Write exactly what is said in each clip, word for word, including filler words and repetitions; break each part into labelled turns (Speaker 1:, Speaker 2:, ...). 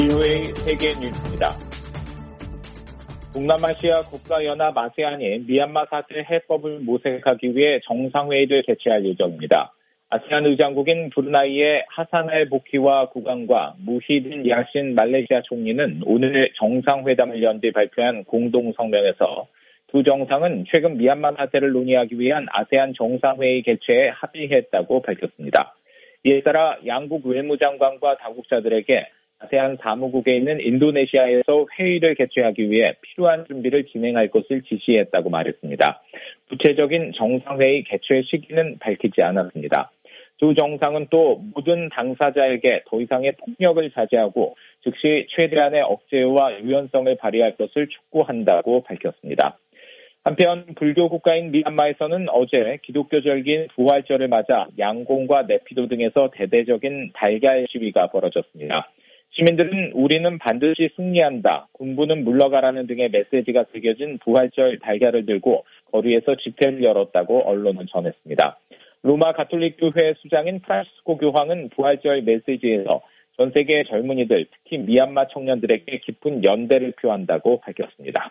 Speaker 1: 비오에이 세계 뉴스입니다. 동남아시아 국가연합 아세안이 미얀마 사태 해법을 모색하기 위해 정상회의를 개최할 예정입니다. 아세안 의장국인 브루나이의 하산 알 보키와 국왕과 무히딘 야신 말레이시아 총리는 오늘 정상회담을 연 뒤 발표한 공동 성명에서 두 정상은 최근 미얀마 사태를 논의하기 위한 아세안 정상회의 개최에 합의했다고 밝혔습니다. 이에 따라 양국 외무장관과 당국자들에게 아세안 사무국에 있는 인도네시아에서 회의를 개최하기 위해 필요한 준비를 진행할 것을 지시했다고 말했습니다. 구체적인 정상회의 개최 시기는 밝히지 않았습니다. 두 정상은 또 모든 당사자에게 더 이상의 폭력을 자제하고 즉시 최대한의 억제와 유연성을 발휘할 것을 촉구한다고 밝혔습니다. 한편 불교 국가인 미얀마에서는 어제 기독교 절기인 부활절을 맞아 양곤과 네피도 등에서 대대적인 달걀 시위가 벌어졌습니다. 시민들은 우리는 반드시 승리한다, 군부는 물러가라는 등의 메시지가 새겨진 부활절 달걀을 들고 거리에서 집회를 열었다고 언론은 전했습니다. 로마 가톨릭 교회 수장인 프란시스코 교황은 부활절 메시지에서 전 세계 젊은이들, 특히 미얀마 청년들에게 깊은 연대를 표한다고 밝혔습니다.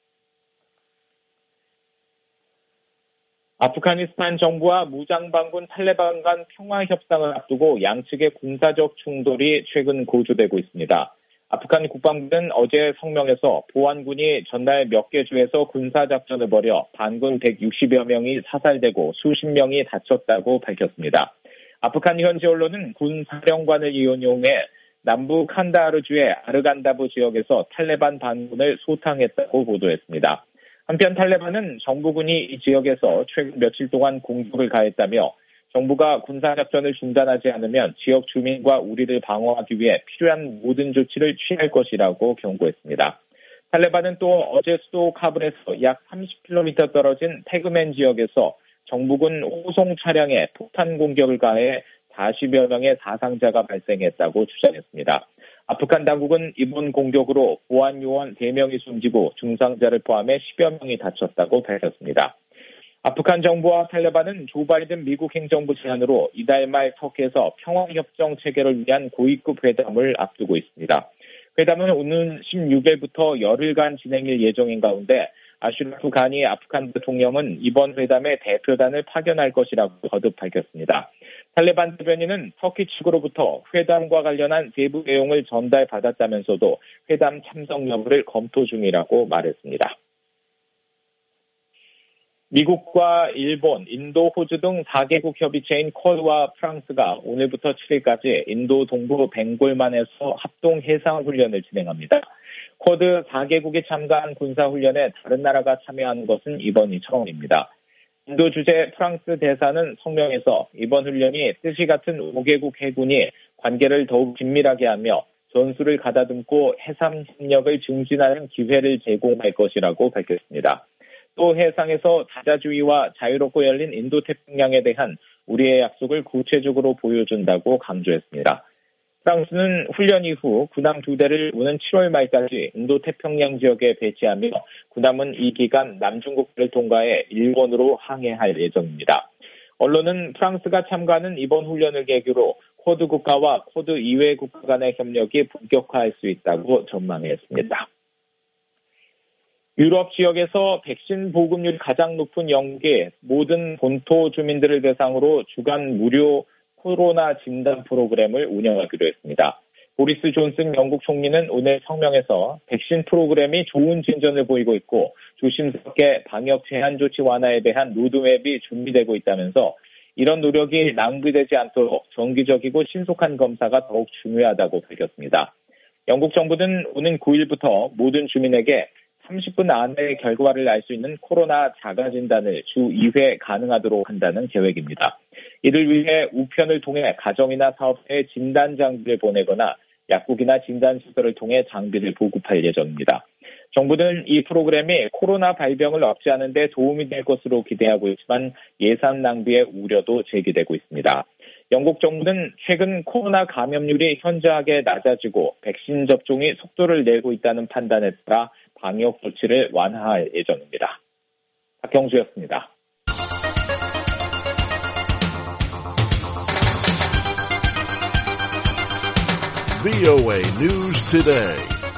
Speaker 1: 아프가니스탄 정부와 무장반군 탈레반 간 평화협상을 앞두고 양측의 군사적 충돌이 최근 고조되고 있습니다. 아프간 국방부는 어제 성명에서 보안군이 전날 몇 개 주에서 군사작전을 벌여 반군 백육십여 명이 사살되고 수십 명이 다쳤다고 밝혔습니다. 아프간 현지 언론은 군 사령관을 이용해 남부 칸다하르주의 아르간다부 지역에서 탈레반 반군을 소탕했다고 보도했습니다. 한편 탈레반은 정부군이 이 지역에서 최근 며칠 동안 공격을 가했다며 정부가 군사작전을 중단하지 않으면 지역 주민과 우리를 방어하기 위해 필요한 모든 조치를 취할 것이라고 경고했습니다. 탈레반은 또 어제 수도 카불에서 약 삼십 킬로미터 떨어진 태그맨 지역에서 정부군 호송 차량에 폭탄 공격을 가해 사십여 명의 사상자가 발생했다고 주장했습니다. 아프간 당국은 이번 공격으로 보안 요원 세 명이 숨지고 중상자를 포함해 십여 명이 다쳤다고 밝혔습니다. 아프간 정부와 탈레반은 조 바이든 미국 행정부 제안으로 이달 말 터키에서 평화협정 체결을 위한 고위급 회담을 앞두고 있습니다. 회담은 오는 십육 일부터 열흘간 진행일 예정인 가운데 아슈라프 가니 아프간 대통령은 이번 회담에 대표단을 파견할 것이라고 거듭 밝혔습니다. 탈레반 대변인은 터키 측으로부터 회담과 관련한 세부 내용을 전달받았다면서도 회담 참석 여부를 검토 중이라고 말했습니다. 미국과 일본, 인도, 호주 등 사 개국 협의체인 쿼드와 프랑스가 오늘부터 칠 일까지 인도 동부 벵골만에서 합동 해상훈련을 진행합니다. 쿼드 사 개국이 참가한 군사훈련에 다른 나라가 참여하는 것은 이번이 처음입니다. 인도 주재 프랑스 대사는 성명에서 이번 훈련이 뜻이 같은 오 개국 해군이 관계를 더욱 긴밀하게 하며 전술을 가다듬고 해상 협력을 증진하는 기회를 제공할 것이라고 밝혔습니다. 또 해상에서 다자주의와 자유롭고 열린 인도태평양에 대한 우리의 약속을 구체적으로 보여준다고 강조했습니다. 프랑스는 훈련 이후 군함 두 대를 오는 칠월 말까지 인도태평양 지역에 배치하며 군함은 이 기간 남중국해를 통과해 일본으로 항해할 예정입니다. 언론은 프랑스가 참가하는 이번 훈련을 계기로 쿼드 국가와 쿼드 이외 국가 간의 협력이 본격화할 수 있다고 전망했습니다. 유럽 지역에서 백신 보급률이 가장 높은 영국이 모든 본토 주민들을 대상으로 주간 무료 코로나 진단 프로그램을 운영하기로 했습니다. 보리스 존슨 영국 총리는 오늘 성명에서 백신 프로그램이 좋은 진전을 보이고 있고 조심스럽게 방역 제한 조치 완화에 대한 로드맵이 준비되고 있다면서 이런 노력이 낭비되지 않도록 정기적이고 신속한 검사가 더욱 중요하다고 밝혔습니다. 영국 정부는 오는 구 일부터 모든 주민에게 삼십 분 안에 결과를 알 수 있는 코로나 자가진단을 주 이 회 가능하도록 한다는 계획입니다. 이를 위해 우편을 통해 가정이나 사업체에 진단 장비를 보내거나 약국이나 진단시설을 통해 장비를 보급할 예정입니다. 정부는 이 프로그램이 코로나 발병을 억제하는 데 도움이 될 것으로 기대하고 있지만 예산 낭비의 우려도 제기되고 있습니다. 영국 정부는 최근 코로나 감염률이 현저하게 낮아지고 백신 접종이 속도를 내고 있다는 판단에 따라 방역 조치를 완화할 예정입니다. 박경수였습니다.
Speaker 2: 브이오에이 News Today.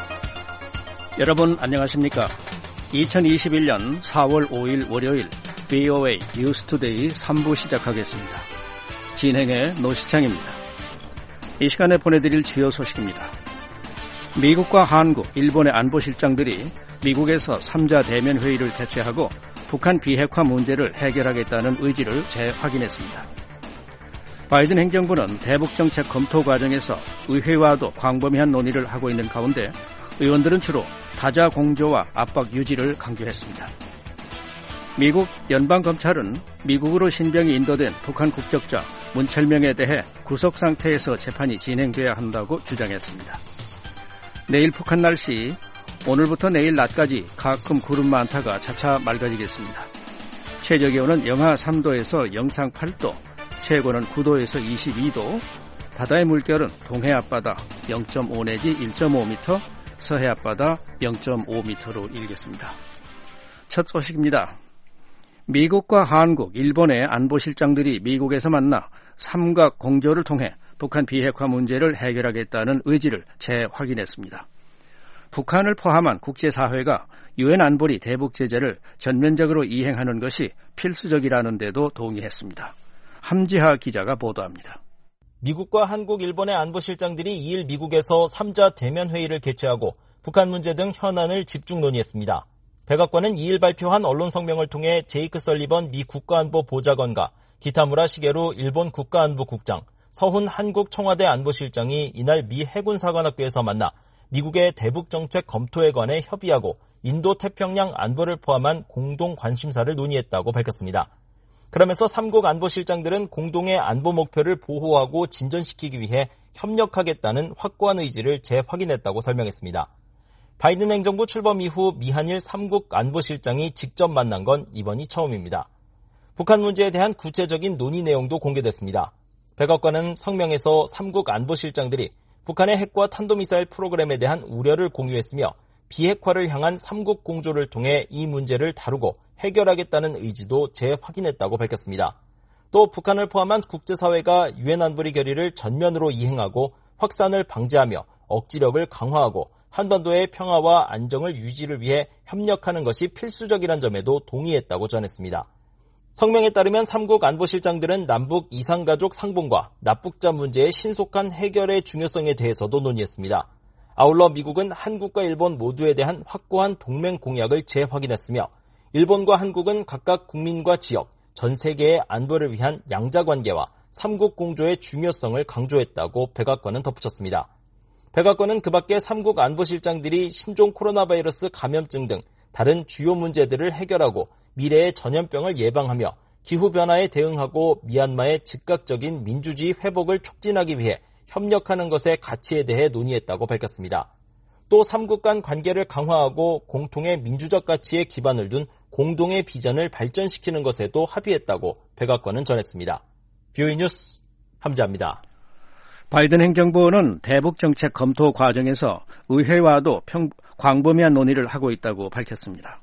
Speaker 3: 여러분 안녕하십니까? 이천이십일 년 사월 오일 월요일 브이오에이 News Today 삼 부 시작하겠습니다. 진행의 노시창입니다. 이 시간에 보내드릴 주요 소식입니다. 미국과 한국, 일본의 안보실장들이 미국에서 삼 자 대면 회의를 개최하고 북한 비핵화 문제를 해결하겠다는 의지를 재확인했습니다. 바이든 행정부는 대북정책 검토 과정에서 의회와도 광범위한 논의를 하고 있는 가운데 의원들은 주로 다자 공조와 압박 유지를 강조했습니다. 미국 연방검찰은 미국으로 신병이 인도된 북한 국적자 문철명에 대해 구속 상태에서 재판이 진행돼야 한다고 주장했습니다. 내일 북한 날씨, 오늘부터 내일 낮까지 가끔 구름 많다가 차차 맑아지겠습니다. 최저기온은 영하 삼 도에서 영상 팔 도, 최고는 구 도에서 이십이 도, 바다의 물결은 동해 앞바다 영 점 오 내지 일 점 오 미터, 서해 앞바다 영 점 오 미터로 일겠습니다. 첫 소식입니다. 미국과 한국, 일본의 안보실장들이 미국에서 만나 삼각 공조를 통해 북한 비핵화 문제를 해결하겠다는 의지를 재확인했습니다. 북한을 포함한 국제사회가 유엔 안보리 대북 제재를 전면적으로 이행하는 것이 필수적이라는 데도 동의했습니다. 함지하 기자가 보도합니다.
Speaker 4: 미국과 한국, 일본의 안보실장들이 이일 미국에서 삼 자 대면 회의를 개최하고 북한 문제 등 현안을 집중 논의했습니다. 백악관은 이일 발표한 언론 성명을 통해 제이크 설리번 미 국가안보 보좌관과 기타무라 시게루 일본 국가안보국장, 서훈 한국 청와대 안보실장이 이날 미 해군사관학교에서 만나 미국의 대북정책 검토에 관해 협의하고 인도태평양 안보를 포함한 공동 관심사를 논의했다고 밝혔습니다. 그러면서 삼국 안보실장들은 공동의 안보 목표를 보호하고 진전시키기 위해 협력하겠다는 확고한 의지를 재확인했다고 설명했습니다. 바이든 행정부 출범 이후 미한일 삼국 안보실장이 직접 만난 건 이번이 처음입니다. 북한 문제에 대한 구체적인 논의 내용도 공개됐습니다. 백악관은 성명에서 삼국 안보실장들이 북한의 핵과 탄도미사일 프로그램에 대한 우려를 공유했으며 비핵화를 향한 삼국 공조를 통해 이 문제를 다루고 해결하겠다는 의지도 재확인했다고 밝혔습니다. 또 북한을 포함한 국제사회가 유엔 안보리 결의를 전면으로 이행하고 확산을 방지하며 억지력을 강화하고 한반도의 평화와 안정을 유지를 위해 협력하는 것이 필수적이란 점에도 동의했다고 전했습니다. 성명에 따르면 삼국 안보실장들은 남북 이산가족 상봉과 납북자 문제의 신속한 해결의 중요성에 대해서도 논의했습니다. 아울러 미국은 한국과 일본 모두에 대한 확고한 동맹 공약을 재확인했으며 일본과 한국은 각각 국민과 지역, 전 세계의 안보를 위한 양자관계와 삼국 공조의 중요성을 강조했다고 백악관은 덧붙였습니다. 백악관은 그 밖에 삼국 안보실장들이 신종 코로나 바이러스 감염증 등 다른 주요 문제들을 해결하고 미래의 전염병을 예방하며 기후변화에 대응하고 미얀마의 즉각적인 민주주의 회복을 촉진하기 위해 협력하는 것의 가치에 대해 논의했다고 밝혔습니다. 또 삼국 간 관계를 강화하고 공통의 민주적 가치에 기반을 둔 공동의 비전을 발전시키는 것에도 합의했다고 백악관은 전했습니다. 브이오에이 뉴스 함지아입니다.
Speaker 3: 바이든 행정부는 대북정책 검토 과정에서 의회와도 평, 광범위한 논의를 하고 있다고 밝혔습니다.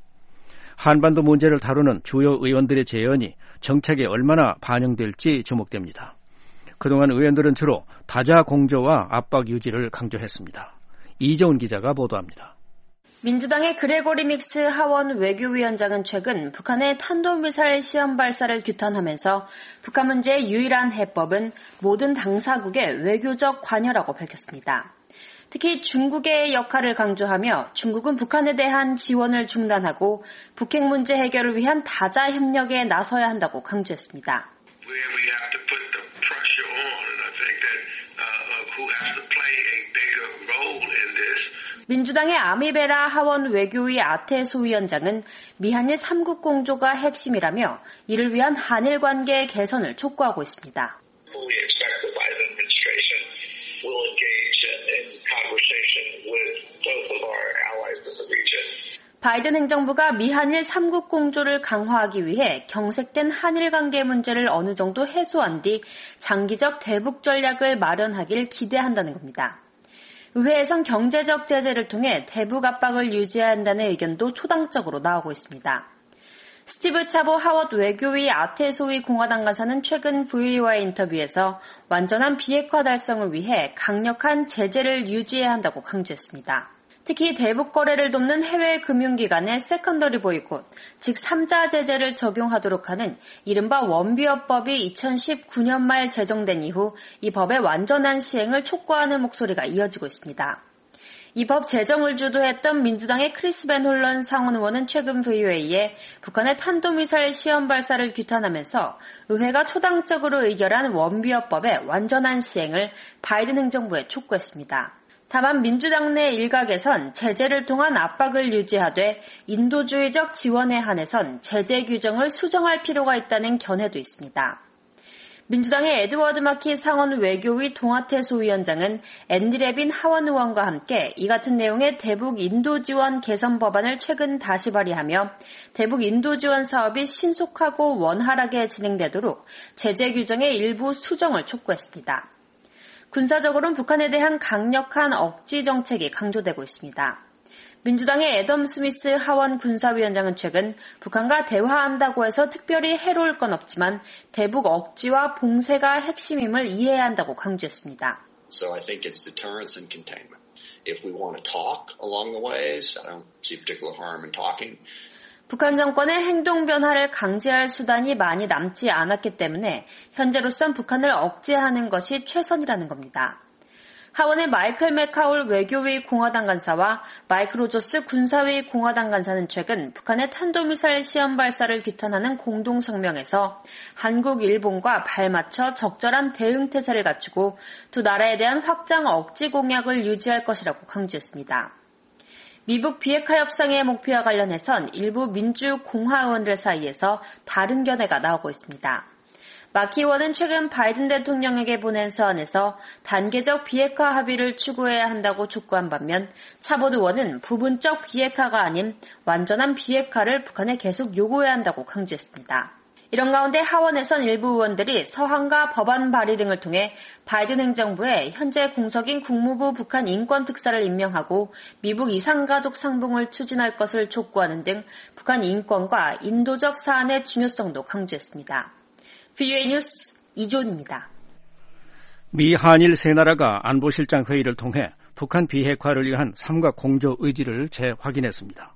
Speaker 3: 한반도 문제를 다루는 주요 의원들의 제언이 정책에 얼마나 반영될지 주목됩니다. 그동안 의원들은 주로 다자 공조와 압박 유지를 강조했습니다. 이정훈 기자가 보도합니다.
Speaker 5: 민주당의 그레고리 믹스 하원 외교위원장은 최근 북한의 탄도미사일 시험 발사를 규탄하면서 북한 문제의 유일한 해법은 모든 당사국의 외교적 관여라고 밝혔습니다. 특히 중국의 역할을 강조하며 중국은 북한에 대한 지원을 중단하고 북핵 문제 해결을 위한 다자 협력에 나서야 한다고 강조했습니다. 민주당의 아미베라 하원 외교위 아테소 위원장은 미한일 삼국 공조가 핵심이라며 이를 위한 한일 관계 개선을 촉구하고 있습니다. 바이든 행정부가 미한일 삼국 공조를 강화하기 위해 경색된 한일 관계 문제를 어느 정도 해소한 뒤 장기적 대북 전략을 마련하길 기대한다는 겁니다. 의회에선 경제적 제재를 통해 대북 압박을 유지해야 한다는 의견도 초당적으로 나오고 있습니다. 스티브 차보 하워드 외교위 아테소위 공화당 간사는 최근 브이오아이 인터뷰에서 완전한 비핵화 달성을 위해 강력한 제재를 유지해야 한다고 강조했습니다. 특히 대북 거래를 돕는 해외 금융기관의 세컨더리 보이콧, 즉 삼자 제재를 적용하도록 하는 이른바 원비어법이 이천십구 년 말 제정된 이후 이 법의 완전한 시행을 촉구하는 목소리가 이어지고 있습니다. 이 법 제정을 주도했던 민주당의 크리스 벤 홀런 상원 의원은 최근 브이오에이에 북한의 탄도미사일 시험 발사를 규탄하면서 의회가 초당적으로 의결한 원비어법의 완전한 시행을 바이든 행정부에 촉구했습니다. 다만 민주당 내 일각에선 제재를 통한 압박을 유지하되 인도주의적 지원에 한해선 제재 규정을 수정할 필요가 있다는 견해도 있습니다. 민주당의 에드워드 마키 상원 외교위 동아태 소위원장은 앤디 레빈 하원 의원과 함께 이 같은 내용의 대북 인도 지원 개선 법안을 최근 다시 발의하며 대북 인도 지원 사업이 신속하고 원활하게 진행되도록 제재 규정의 일부 수정을 촉구했습니다. 군사적으로는 북한에 대한 강력한 억지 정책이 강조되고 있습니다. 민주당의 애덤 스미스 하원 군사위원장은 최근 북한과 대화한다고 해서 특별히 해로울 건 없지만 대북 억지와 봉쇄가 핵심임을 이해해야 한다고 강조했습니다.
Speaker 6: So I think it's deterrence and containment. If we want to talk along the ways, I don't see particular harm in talking.
Speaker 5: 북한 정권의 행동 변화를 강제할 수단이 많이 남지 않았기 때문에 현재로선 북한을 억제하는 것이 최선이라는 겁니다. 하원의 마이클 맥카울 외교위 공화당 간사와 마이크 로저스 군사위 공화당 간사는 최근 북한의 탄도미사일 시험 발사를 규탄하는 공동성명에서 한국, 일본과 발맞춰 적절한 대응 태세를 갖추고 두 나라에 대한 확장 억지 공약을 유지할 것이라고 강조했습니다. 미북 비핵화 협상의 목표와 관련해선 일부 민주공화 의원들 사이에서 다른 견해가 나오고 있습니다. 마키 의원은 최근 바이든 대통령에게 보낸 서한에서 단계적 비핵화 합의를 추구해야 한다고 촉구한 반면 차보드 의원은 부분적 비핵화가 아닌 완전한 비핵화를 북한에 계속 요구해야 한다고 강조했습니다. 이런 가운데 하원에선 일부 의원들이 서한과 법안 발의 등을 통해 바이든 행정부에 현재 공석인 국무부 북한 인권특사를 임명하고 미북 이산가족 상봉을 추진할 것을 촉구하는 등 북한 인권과 인도적 사안의 중요성도 강조했습니다. 브이오에이 뉴스 이존입니다.
Speaker 3: 미 한일 세 나라가 안보실장 회의를 통해 북한 비핵화를 위한 삼각 공조 의지를 재확인했습니다.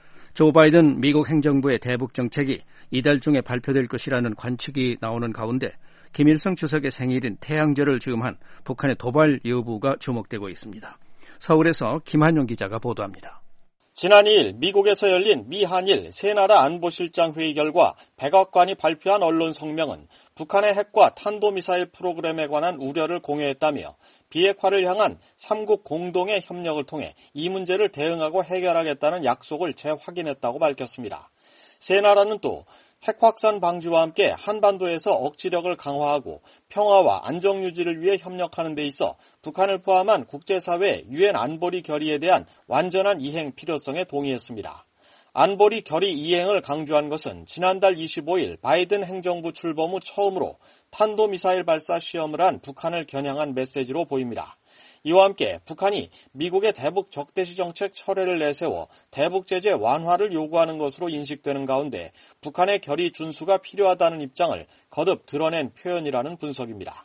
Speaker 3: 조 바이든 미국 행정부의 대북 정책이 이달 중에 발표될 것이라는 관측이 나오는 가운데 김일성 주석의 생일인 태양절을 즈음한 북한의 도발 여부가 주목되고 있습니다. 서울에서 김한용 기자가 보도합니다.
Speaker 7: 지난 이 일 미국에서 열린 미한일 세 나라 안보실장 회의 결과 백악관이 발표한 언론 성명은 북한의 핵과 탄도미사일 프로그램에 관한 우려를 공유했다며 비핵화를 향한 삼국 공동의 협력을 통해 이 문제를 대응하고 해결하겠다는 약속을 재확인했다고 밝혔습니다. 세 나라는 또 핵 확산 방지와 함께 한반도에서 억지력을 강화하고 평화와 안정 유지를 위해 협력하는 데 있어 북한을 포함한 국제사회 유엔 안보리 결의에 대한 완전한 이행 필요성에 동의했습니다. 안보리 결의 이행을 강조한 것은 지난달 이십오 일 바이든 행정부 출범 후 처음으로 탄도미사일 발사 시험을 한 북한을 겨냥한 메시지로 보입니다. 이와 함께 북한이 미국의 대북 적대시 정책 철회를 내세워 대북 제재 완화를 요구하는 것으로 인식되는 가운데 북한의 결의 준수가 필요하다는 입장을 거듭 드러낸 표현이라는 분석입니다.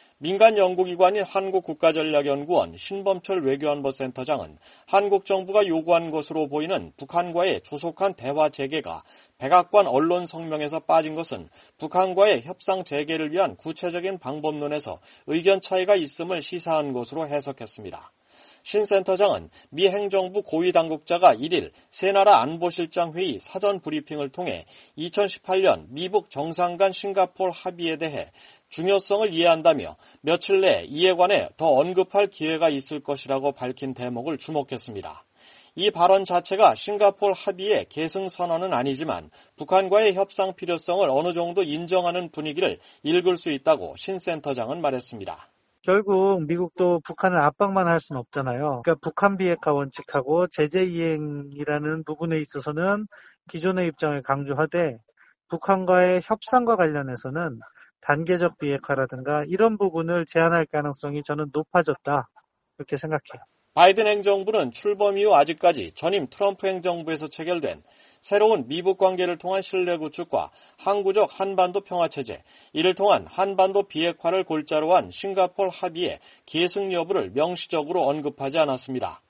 Speaker 7: 민간 연구기관인 한국국가전략연구원 신범철 외교안보센터장은 한국 정부가 요구한 것으로 보이는 북한과의 조속한 대화 재개가 백악관 언론 성명에서 빠진 것은 북한과의 협상 재개를 위한 구체적인 방법론에서 의견 차이가 있음을 시사한 것으로 해석했습니다. 신 센터장은 미 행정부 고위 당국자가 일 일 세 나라 안보실장 회의 사전 브리핑을 통해 이천십팔 년 미북 정상 간 싱가포르 합의에 대해 중요성을 이해한다며 며칠 내 이에 관해 더 언급할 기회가 있을 것이라고 밝힌 대목을 주목했습니다. 이 발언 자체가 싱가포르 합의의 계승 선언은 아니지만 북한과의 협상 필요성을 어느 정도 인정하는 분위기를 읽을 수 있다고 신 센터장은 말했습니다.
Speaker 8: 결국 미국도 북한을 압박만 할 수는 없잖아요. 그러니까 북한 비핵화 원칙하고 제재 이행이라는 부분에 있어서는 기존의 입장을 강조하되 북한과의 협상과 관련해서는 단계적 비핵화라든가 이런 부분을 제한할 가능성이 저는 높아졌다. 그렇게 생각해요.
Speaker 7: 바이든 행정부는 출범 이후 아직까지 전임 트럼프 행정부에서 체결된 새로운 미북 관계를 통한 신뢰 구축과 항구적 한반도 평화체제, 이를 통한 한반도 비핵화를 골자로 한 싱가포르 합의의 계승 여부를 명시적으로 언급하지 않았습니다.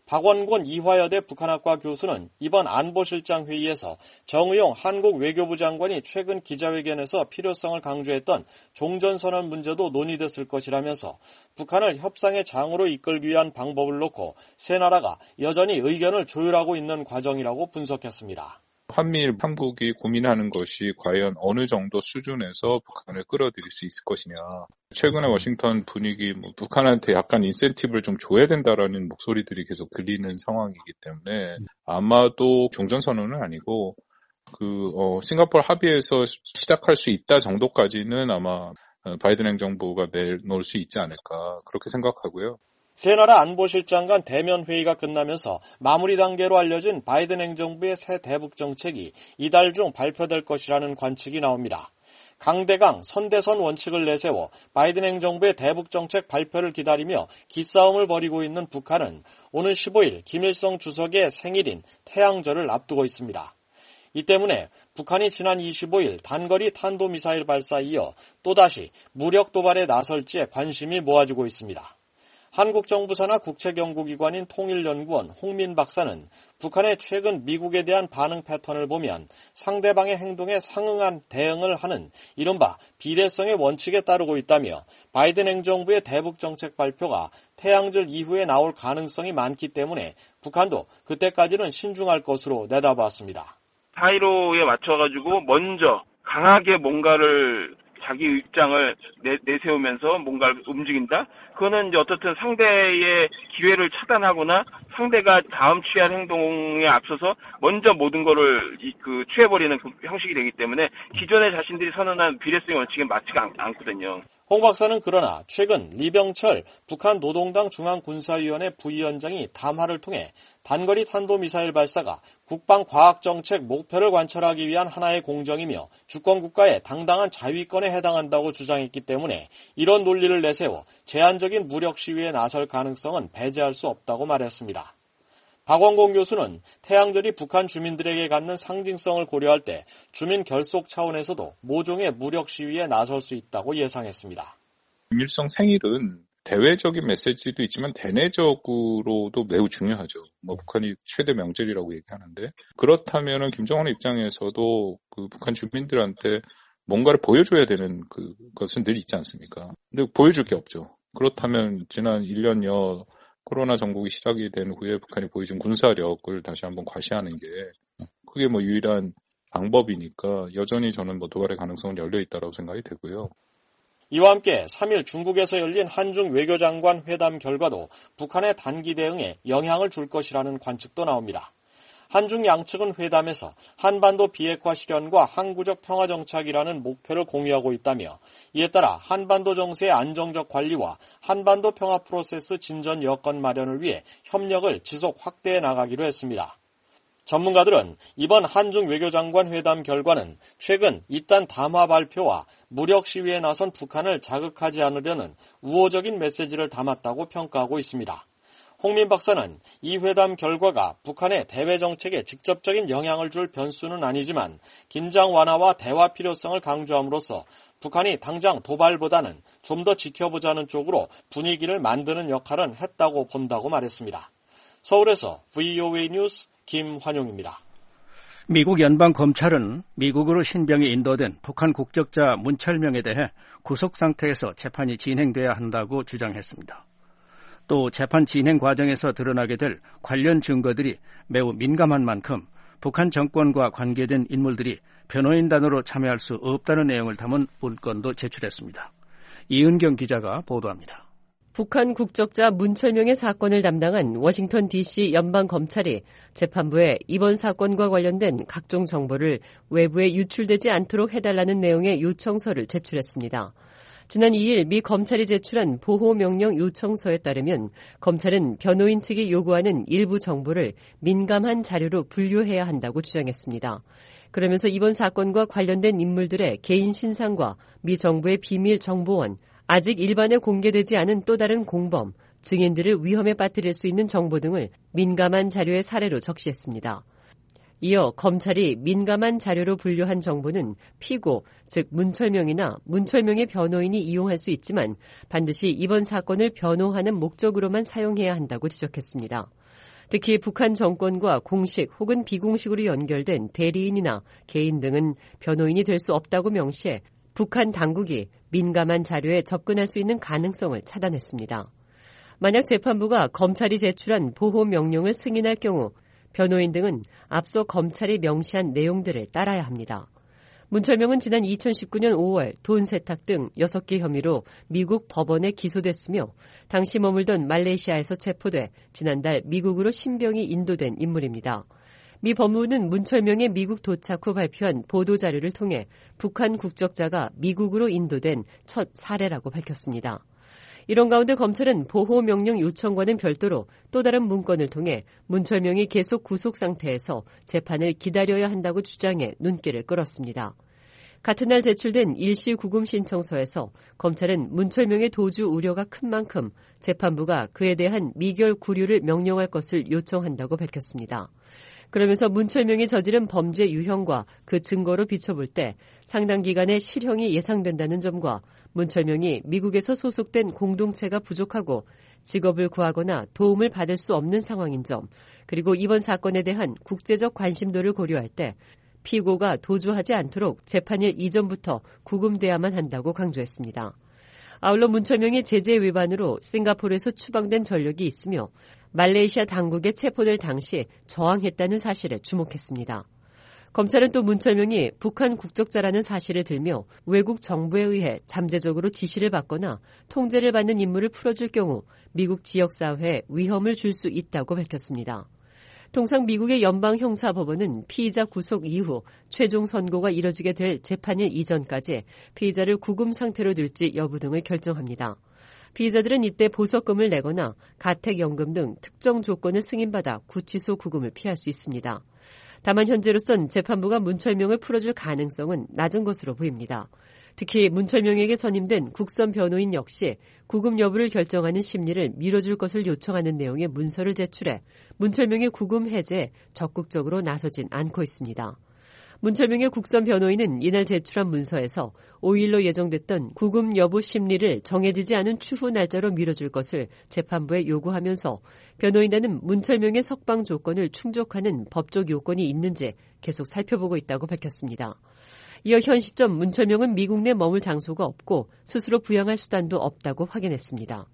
Speaker 7: 박원곤 이화여대 북한학과 교수는 이번 안보실장 회의에서 정의용 한국 외교부 장관이 최근 기자회견에서 필요성을 강조했던 종전선언 문제도 논의됐을 것이라면서 북한을 협상의 장으로 이끌기 위한 방법을 놓고 세 나라가 여전히 의견을 조율하고 있는 과정이라고 분석했습니다.
Speaker 9: 한미일 삼국이 고민하는 것이 과연 어느 정도 수준에서 북한을 끌어들일 수 있을 것이냐. 최근에 워싱턴 분위기, 뭐 북한한테 약간 인센티브를 좀 줘야 된다라는 목소리들이 계속 들리는 상황이기 때문에 아마도 종전선언은 아니고 그 어, 싱가포르 합의에서 시작할 수 있다 정도까지는 아마 바이든 행정부가 내놓을 수 있지 않을까 그렇게 생각하고요.
Speaker 7: 세 나라 안보실장 간 대면 회의가 끝나면서 마무리 단계로 알려진 바이든 행정부의 새 대북 정책이 이달 중 발표될 것이라는 관측이 나옵니다. 강대강 선대선 원칙을 내세워 바이든 행정부의 대북 정책 발표를 기다리며 기싸움을 벌이고 있는 북한은 오는 십오일 김일성 주석의 생일인 태양절을 앞두고 있습니다. 이 때문에 북한이 지난 이십오일 단거리 탄도미사일 발사에 이어 또다시 무력 도발에 나설지에 관심이 모아지고 있습니다. 한국 정부 산하 국책연구기관인 통일연구원 홍민 박사는 북한의 최근 미국에 대한 반응 패턴을 보면 상대방의 행동에 상응한 대응을 하는 이른바 비례성의 원칙에 따르고 있다며 바이든 행정부의 대북 정책 발표가 태양절 이후에 나올 가능성이 많기 때문에 북한도 그때까지는 신중할 것으로 내다봤습니다.
Speaker 10: 사일오에 맞춰가지고 먼저 강하게 뭔가를 자기 입장을 내, 내세우면서 뭔가를 움직인다? 그거는 이제 어떻든 상대의 기회를 차단하거나 상대가 다음 취할 행동에 앞서서 먼저 모든 거를 이, 그 취해버리는 그 형식이 되기 때문에 기존에 자신들이 선언한 비례성의 원칙에 맞지가 않, 않거든요.
Speaker 7: 홍 박사는 그러나 최근 리병철 북한 노동당 중앙군사위원회 부위원장이 담화를 통해 단거리 탄도미사일 발사가 국방과학정책 목표를 관철하기 위한 하나의 공정이며 주권국가의 당당한 자위권에 해당한다고 주장했기 때문에 이런 논리를 내세워 제한적인 무력 시위에 나설 가능성은 배제할 수 없다고 말했습니다. 박원곤 교수는 태양절이 북한 주민들에게 갖는 상징성을 고려할 때 주민 결속 차원에서도 모종의 무력 시위에 나설 수 있다고 예상했습니다.
Speaker 9: 김일성 생일은 대외적인 메시지도 있지만 대내적으로도 매우 중요하죠. 뭐 북한이 최대 명절이라고 얘기하는데 그렇다면은 김정은의 입장에서도 그 북한 주민들한테 뭔가를 보여줘야 되는 그 것은 늘 있지 않습니까? 근데 보여줄 게 없죠. 그렇다면 지난 일 년여 코로나 전국이 시작이 된 후에 북한이 보여준 군사력을 다시 한번 과시하는 게 그게 뭐 유일한 방법이니까 여전히 저는 뭐 도발의 가능성은 열려 있다고 생각이 되고요.
Speaker 7: 이와 함께 삼일 중국에서 열린 한중 외교장관 회담 결과도 북한의 단기 대응에 영향을 줄 것이라는 관측도 나옵니다. 한중 양측은 회담에서 한반도 비핵화 실현과 항구적 평화 정착이라는 목표를 공유하고 있다며 이에 따라 한반도 정세의 안정적 관리와 한반도 평화 프로세스 진전 여건 마련을 위해 협력을 지속 확대해 나가기로 했습니다. 전문가들은 이번 한중 외교장관 회담 결과는 최근 이딴 담화 발표와 무력 시위에 나선 북한을 자극하지 않으려는 우호적인 메시지를 담았다고 평가하고 있습니다. 홍민 박사는 이 회담 결과가 북한의 대외 정책에 직접적인 영향을 줄 변수는 아니지만 긴장 완화와 대화 필요성을 강조함으로써 북한이 당장 도발보다는 좀 더 지켜보자는 쪽으로 분위기를 만드는 역할은 했다고 본다고 말했습니다. 서울에서 브이오에이 뉴스 김환용입니다.
Speaker 3: 미국 연방검찰은 미국으로 신병이 인도된 북한 국적자 문철명에 대해 구속 상태에서 재판이 진행돼야 한다고 주장했습니다. 또 재판 진행 과정에서 드러나게 될 관련 증거들이 매우 민감한 만큼 북한 정권과 관계된 인물들이 변호인단으로 참여할 수 없다는 내용을 담은 문건도 제출했습니다. 이은경 기자가 보도합니다.
Speaker 11: 북한 국적자 문철명의 사건을 담당한 워싱턴 디씨 연방검찰이 재판부에 이번 사건과 관련된 각종 정보를 외부에 유출되지 않도록 해달라는 내용의 요청서를 제출했습니다. 지난 이일 미 검찰이 제출한 보호명령 요청서에 따르면 검찰은 변호인 측이 요구하는 일부 정보를 민감한 자료로 분류해야 한다고 주장했습니다. 그러면서 이번 사건과 관련된 인물들의 개인 신상과 미 정부의 비밀 정보원, 아직 일반에 공개되지 않은 또 다른 공범, 증인들을 위험에 빠뜨릴 수 있는 정보 등을 민감한 자료의 사례로 적시했습니다. 이어 검찰이 민감한 자료로 분류한 정보는 피고, 즉 문철명이나 문철명의 변호인이 이용할 수 있지만 반드시 이번 사건을 변호하는 목적으로만 사용해야 한다고 지적했습니다. 특히 북한 정권과 공식 혹은 비공식으로 연결된 대리인이나 개인 등은 변호인이 될 수 없다고 명시해 북한 당국이 민감한 자료에 접근할 수 있는 가능성을 차단했습니다. 만약 재판부가 검찰이 제출한 보호 명령을 승인할 경우 변호인 등은 앞서 검찰이 명시한 내용들을 따라야 합니다. 문철명은 지난 이천십구 년 오월 돈 세탁 등 여섯 개 혐의로 미국 법원에 기소됐으며 당시 머물던 말레이시아에서 체포돼 지난달 미국으로 신병이 인도된 인물입니다. 미 법무부는 문철명의 미국 도착 후 발표한 보도자료를 통해 북한 국적자가 미국으로 인도된 첫 사례라고 밝혔습니다. 이런 가운데 검찰은 보호명령 요청과는 별도로 또 다른 문건을 통해 문철명이 계속 구속 상태에서 재판을 기다려야 한다고 주장해 눈길을 끌었습니다. 같은 날 제출된 일시 구금 신청서에서 검찰은 문철명의 도주 우려가 큰 만큼 재판부가 그에 대한 미결 구류를 명령할 것을 요청한다고 밝혔습니다. 그러면서 문철명이 저지른 범죄 유형과 그 증거로 비춰볼 때 상당 기간의 실형이 예상된다는 점과 문철명이 미국에서 소속된 공동체가 부족하고 직업을 구하거나 도움을 받을 수 없는 상황인 점, 그리고 이번 사건에 대한 국제적 관심도를 고려할 때 피고가 도주하지 않도록 재판일 이전부터 구금돼야만 한다고 강조했습니다. 아울러 문철명이 제재 위반으로 싱가포르에서 추방된 전력이 있으며 말레이시아 당국에 체포될 당시 저항했다는 사실에 주목했습니다. 검찰은 또 문철명이 북한 국적자라는 사실을 들며 외국 정부에 의해 잠재적으로 지시를 받거나 통제를 받는 임무를 풀어줄 경우 미국 지역사회에 위험을 줄 수 있다고 밝혔습니다. 통상 미국의 연방형사법원은 피의자 구속 이후 최종 선고가 이뤄지게 될 재판일 이전까지 피의자를 구금 상태로 둘지 여부 등을 결정합니다. 피의자들은 이때 보석금을 내거나 가택연금 등 특정 조건을 승인받아 구치소 구금을 피할 수 있습니다. 다만 현재로선 재판부가 문철명을 풀어줄 가능성은 낮은 것으로 보입니다. 특히 문철명에게 선임된 국선 변호인 역시 구금 여부를 결정하는 심리를 미뤄줄 것을 요청하는 내용의 문서를 제출해 문철명의 구금 해제에 적극적으로 나서진 않고 있습니다. 문철명의 국선 변호인은 이날 제출한 문서에서 오 일로 예정됐던 구금 여부 심리를 정해지지 않은 추후 날짜로 미뤄줄 것을 재판부에 요구하면서 변호인단은 문철명의 석방 조건을 충족하는 법적 요건이 있는지 계속 살펴보고 있다고 밝혔습니다. 이어 현 시점 문철명은 미국 내 머물 장소가 없고 스스로 부양할 수단도 없다고 확인했습니다.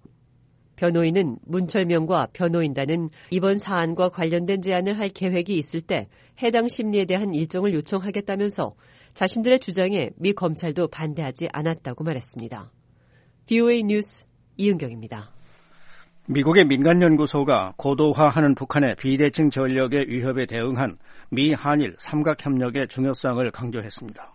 Speaker 11: 변호인은 문철명과 변호인단은 이번 사안과 관련된 제안을 할 계획이 있을 때 해당 심리에 대한 일정을 요청하겠다면서 자신들의 주장에 미 검찰도 반대하지 않았다고 말했습니다. 브이오에이 뉴스 이은경입니다.
Speaker 3: 미국의 민간연구소가 고도화하는 북한의 비대칭 전력의 위협에 대응한 미, 한일 삼각협력의 중요성을 강조했습니다.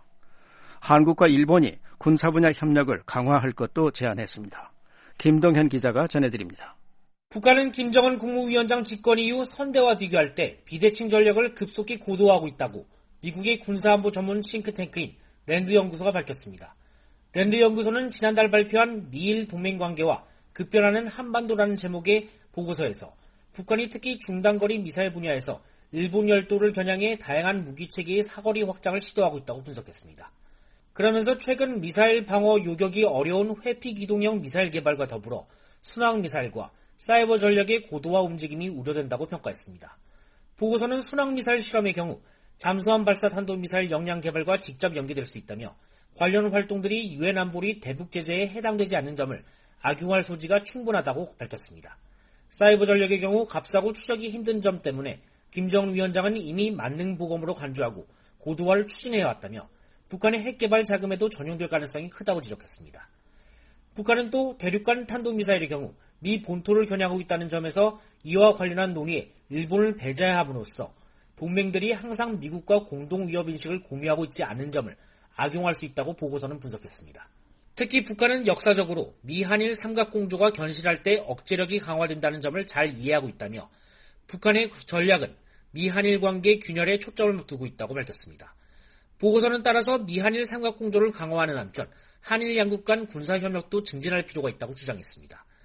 Speaker 3: 한국과 일본이 군사 분야 협력을 강화할 것도 제안했습니다. 김동현 기자가 전해드립니다.
Speaker 12: 북한은 김정은 국무위원장 집권 이후 선대와 비교할 때 비대칭 전력을 급속히 고도화하고 있다고 미국의 군사안보 전문 싱크탱크인 랜드 연구소가 밝혔습니다. 랜드 연구소는 지난달 발표한 미일 동맹관계와 급변하는 한반도라는 제목의 보고서에서 북한이 특히 중단거리 미사일 분야에서 일본 열도를 겨냥해 다양한 무기체계의 사거리 확장을 시도하고 있다고 분석했습니다. 그러면서 최근 미사일 방어 요격이 어려운 회피기동형 미사일 개발과 더불어 순항미사일과 사이버 전력의 고도화 움직임이 우려된다고 평가했습니다. 보고서는 순항미사일 실험의 경우 잠수함 발사 탄도미사일 역량 개발과 직접 연계될 수 있다며 관련 활동들이 유엔 안보리 대북 제재에 해당되지 않는 점을 악용할 소지가 충분하다고 밝혔습니다. 사이버 전력의 경우 값싸고 추적이 힘든 점 때문에 김정은 위원장은 이미 만능 보검으로 간주하고 고도화를 추진해왔다며 북한의 핵개발 자금에도 전용될 가능성이 크다고 지적했습니다. 북한은 또 대륙간 탄도미사일의 경우 미 본토를 겨냥하고 있다는 점에서 이와 관련한 논의에 일본을 배제함으로써 동맹들이 항상 미국과 공동 위협인식을 공유하고 있지 않은 점을 악용할 수 있다고 보고서는 분석했습니다. 특히 북한은 역사적으로 미한일 삼각공조가 견실할 때 억제력이 강화된다는 점을 잘 이해하고 있다며 북한의 전략은 미한일 관계 균열에 초점을 두고 있다고 밝혔습니다. 보고서는 따라서 미한일 삼각공조를 강화하는 한편 한일 양국 간 군사협력도 증진할 필요가 있다고 주장했습니다.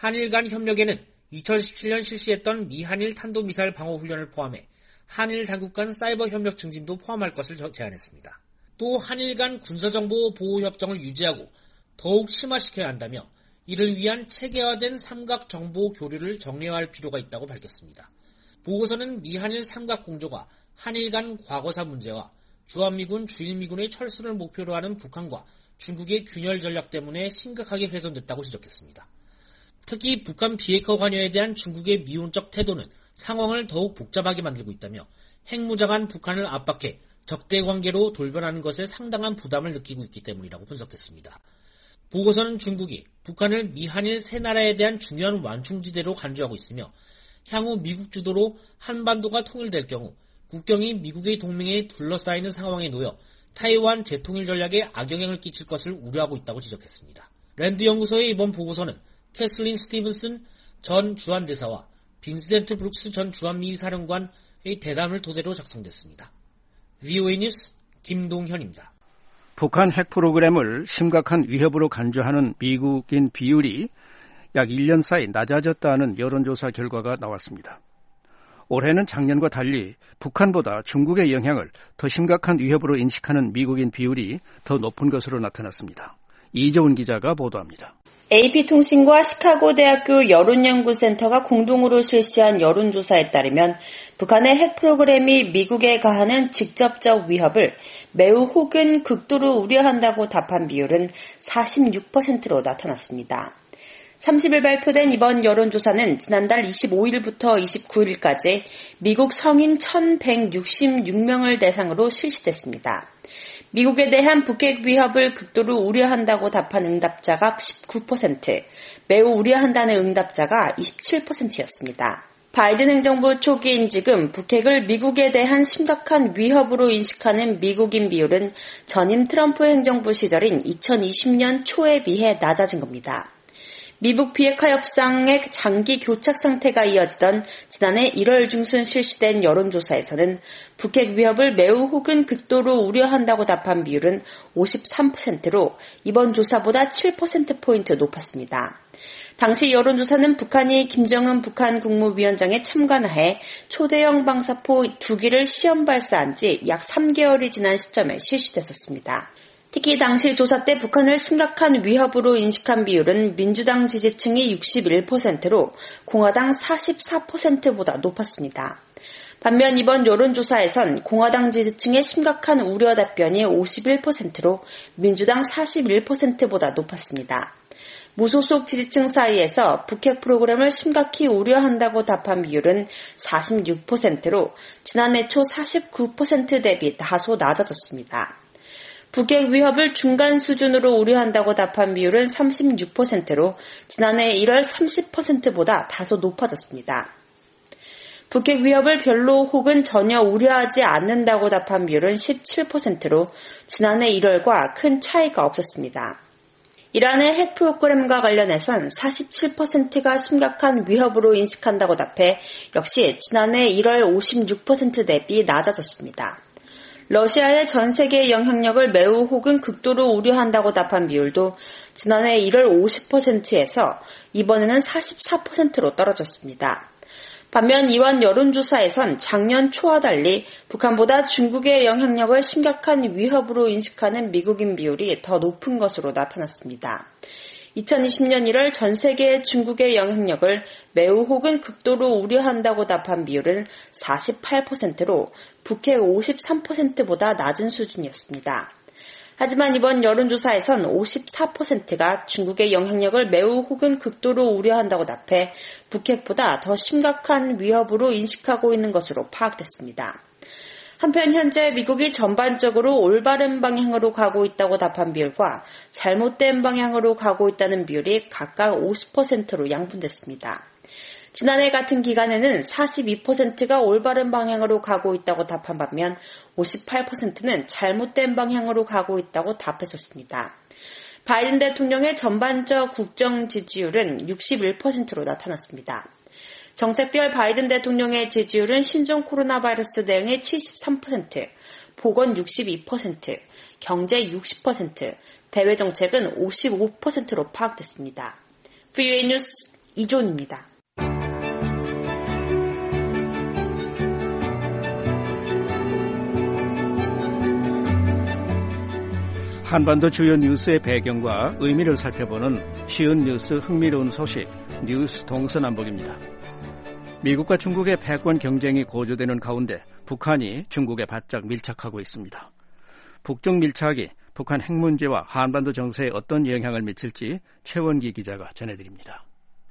Speaker 12: 한일 간 협력에는 이천십칠 년 실시했던 미한일 탄도미사일 방어훈련을 포함해 한일 당국 간 사이버 협력 증진도 포함할 것을 제안했습니다. 또 한일 간 군사정보 보호협정을 유지하고 더욱 심화시켜야 한다며 이를 위한 체계화된 삼각 정보 교류를 정례화할 필요가 있다고 밝혔습니다. 보고서는 미한일 삼각공조가 한일 간 과거사 문제와 주한미군, 주일미군의 철수를 목표로 하는 북한과 중국의 균열 전략 때문에 심각하게 훼손됐다고 지적했습니다. 특히 북한 비핵화 관여에 대한 중국의 미온적 태도는 상황을 더욱 복잡하게 만들고 있다며 핵무장한 북한을 압박해 적대 관계로 돌변하는 것에 상당한 부담을 느끼고 있기 때문이라고 분석했습니다. 보고서는 중국이 북한을 미한일 세 나라에 대한 중요한 완충지대로 간주하고 있으며 향후 미국 주도로 한반도가 통일될 경우 국경이 미국의 동맹에 둘러싸이는 상황에 놓여 타이완 재통일 전략에 악영향을 끼칠 것을 우려하고 있다고 지적했습니다. 랜드 연구소의 이번 보고서는 캐슬린 스티븐슨 전 주한대사와 빈센트 브룩스 전 주한미 사령관의 대담을 토대로 작성됐습니다. 브이오에이 뉴스 김동현입니다.
Speaker 3: 북한 핵 프로그램을 심각한 위협으로 간주하는 미국인 비율이 약 일 년 사이 낮아졌다는 여론조사 결과가 나왔습니다. 올해는 작년과 달리 북한보다 중국의 영향을 더 심각한 위협으로 인식하는 미국인 비율이 더 높은 것으로 나타났습니다. 이재훈 기자가 보도합니다.
Speaker 13: 에이피통신과 시카고대학교 여론연구센터가 공동으로 실시한 여론조사에 따르면 북한의 핵 프로그램이 미국에 가하는 직접적 위협을 매우 혹은 극도로 우려한다고 답한 비율은 사십육 퍼센트로 나타났습니다. 삼십 일 발표된 이번 여론조사는 지난달 이십오 일부터 이십구 일까지 미국 성인 천백육십육 명을 대상으로 실시됐습니다. 미국에 대한 북핵 위협을 극도로 우려한다고 답한 응답자가 십구 퍼센트, 매우 우려한다는 응답자가 이십칠 퍼센트였습니다. 바이든 행정부 초기인 지금 북핵을 미국에 대한 심각한 위협으로 인식하는 미국인 비율은 전임 트럼프 행정부 시절인 이천이십 년 초에 비해 낮아진 겁니다. 미북 비핵화 협상의 장기 교착 상태가 이어지던 지난해 일월 중순 실시된 여론조사에서는 북핵 위협을 매우 혹은 극도로 우려한다고 답한 비율은 오십삼 퍼센트로 이번 조사보다 칠 퍼센트포인트 높았습니다. 당시 여론조사는 북한이 김정은 북한 국무위원장의 참관하에 초대형 방사포 두 기를 시험 발사한 지 약 삼 개월이 지난 시점에 실시됐었습니다. 특히 당시 조사 때 북한을 심각한 위협으로 인식한 비율은 민주당 지지층이 육십일 퍼센트로 공화당 사십사 퍼센트보다 높았습니다. 반면 이번 여론조사에선 공화당 지지층의 심각한 우려 답변이 오십일 퍼센트로 민주당 사십일 퍼센트보다 높았습니다. 무소속 지지층 사이에서 북핵 프로그램을 심각히 우려한다고 답한 비율은 사십육 퍼센트로 지난해 초 사십구 퍼센트 대비 다소 낮아졌습니다. 북핵 위협을 중간 수준으로 우려한다고 답한 비율은 삼십육 퍼센트로 지난해 일월 삼십 퍼센트보다 다소 높아졌습니다. 북핵 위협을 별로 혹은 전혀 우려하지 않는다고 답한 비율은 십칠 퍼센트로 지난해 일월과 큰 차이가 없었습니다. 이란의 핵 프로그램과 관련해선 사십칠 퍼센트가 심각한 위협으로 인식한다고 답해 역시 지난해 일월 오십육 퍼센트 대비 낮아졌습니다. 러시아의 전 세계 영향력을 매우 혹은 극도로 우려한다고 답한 비율도 지난해 일월 오십 퍼센트에서 이번에는 사십사 퍼센트로 떨어졌습니다. 반면 이번 여론조사에선 작년 초와 달리 북한보다 중국의 영향력을 심각한 위협으로 인식하는 미국인 비율이 더 높은 것으로 나타났습니다. 이천이십 년 일월 전 세계 중국의 영향력을 매우 혹은 극도로 우려한다고 답한 비율은 사십팔 퍼센트로 북핵 오십삼 퍼센트보다 낮은 수준이었습니다. 하지만 이번 여론조사에선 오십사 퍼센트가 중국의 영향력을 매우 혹은 극도로 우려한다고 답해 북핵보다 더 심각한 위협으로 인식하고 있는 것으로 파악됐습니다. 한편 현재 미국이 전반적으로 올바른 방향으로 가고 있다고 답한 비율과 잘못된 방향으로 가고 있다는 비율이 각각 오십 퍼센트로 양분됐습니다. 지난해 같은 기간에는 사십이 퍼센트가 올바른 방향으로 가고 있다고 답한 반면 오십팔 퍼센트는 잘못된 방향으로 가고 있다고 답했었습니다. 바이든 대통령의 전반적 국정 지지율은 육십일 퍼센트로 나타났습니다. 정책별 바이든 대통령의 지지율은 신종 코로나 바이러스 대응의 칠십삼 퍼센트, 보건 육십이 퍼센트, 경제 육십 퍼센트, 대외 정책은 오십오 퍼센트로 파악됐습니다. 브이오에이 뉴스 이존입니다.
Speaker 3: 한반도 주요 뉴스의 배경과 의미를 살펴보는 쉬운 뉴스 흥미로운 소식 뉴스 동서남북입니다. 미국과 중국의 패권 경쟁이 고조되는 가운데 북한이 중국에 바짝 밀착하고 있습니다. 북중 밀착이 북한 핵 문제와 한반도 정세에 어떤 영향을 미칠지 최원기 기자가 전해드립니다.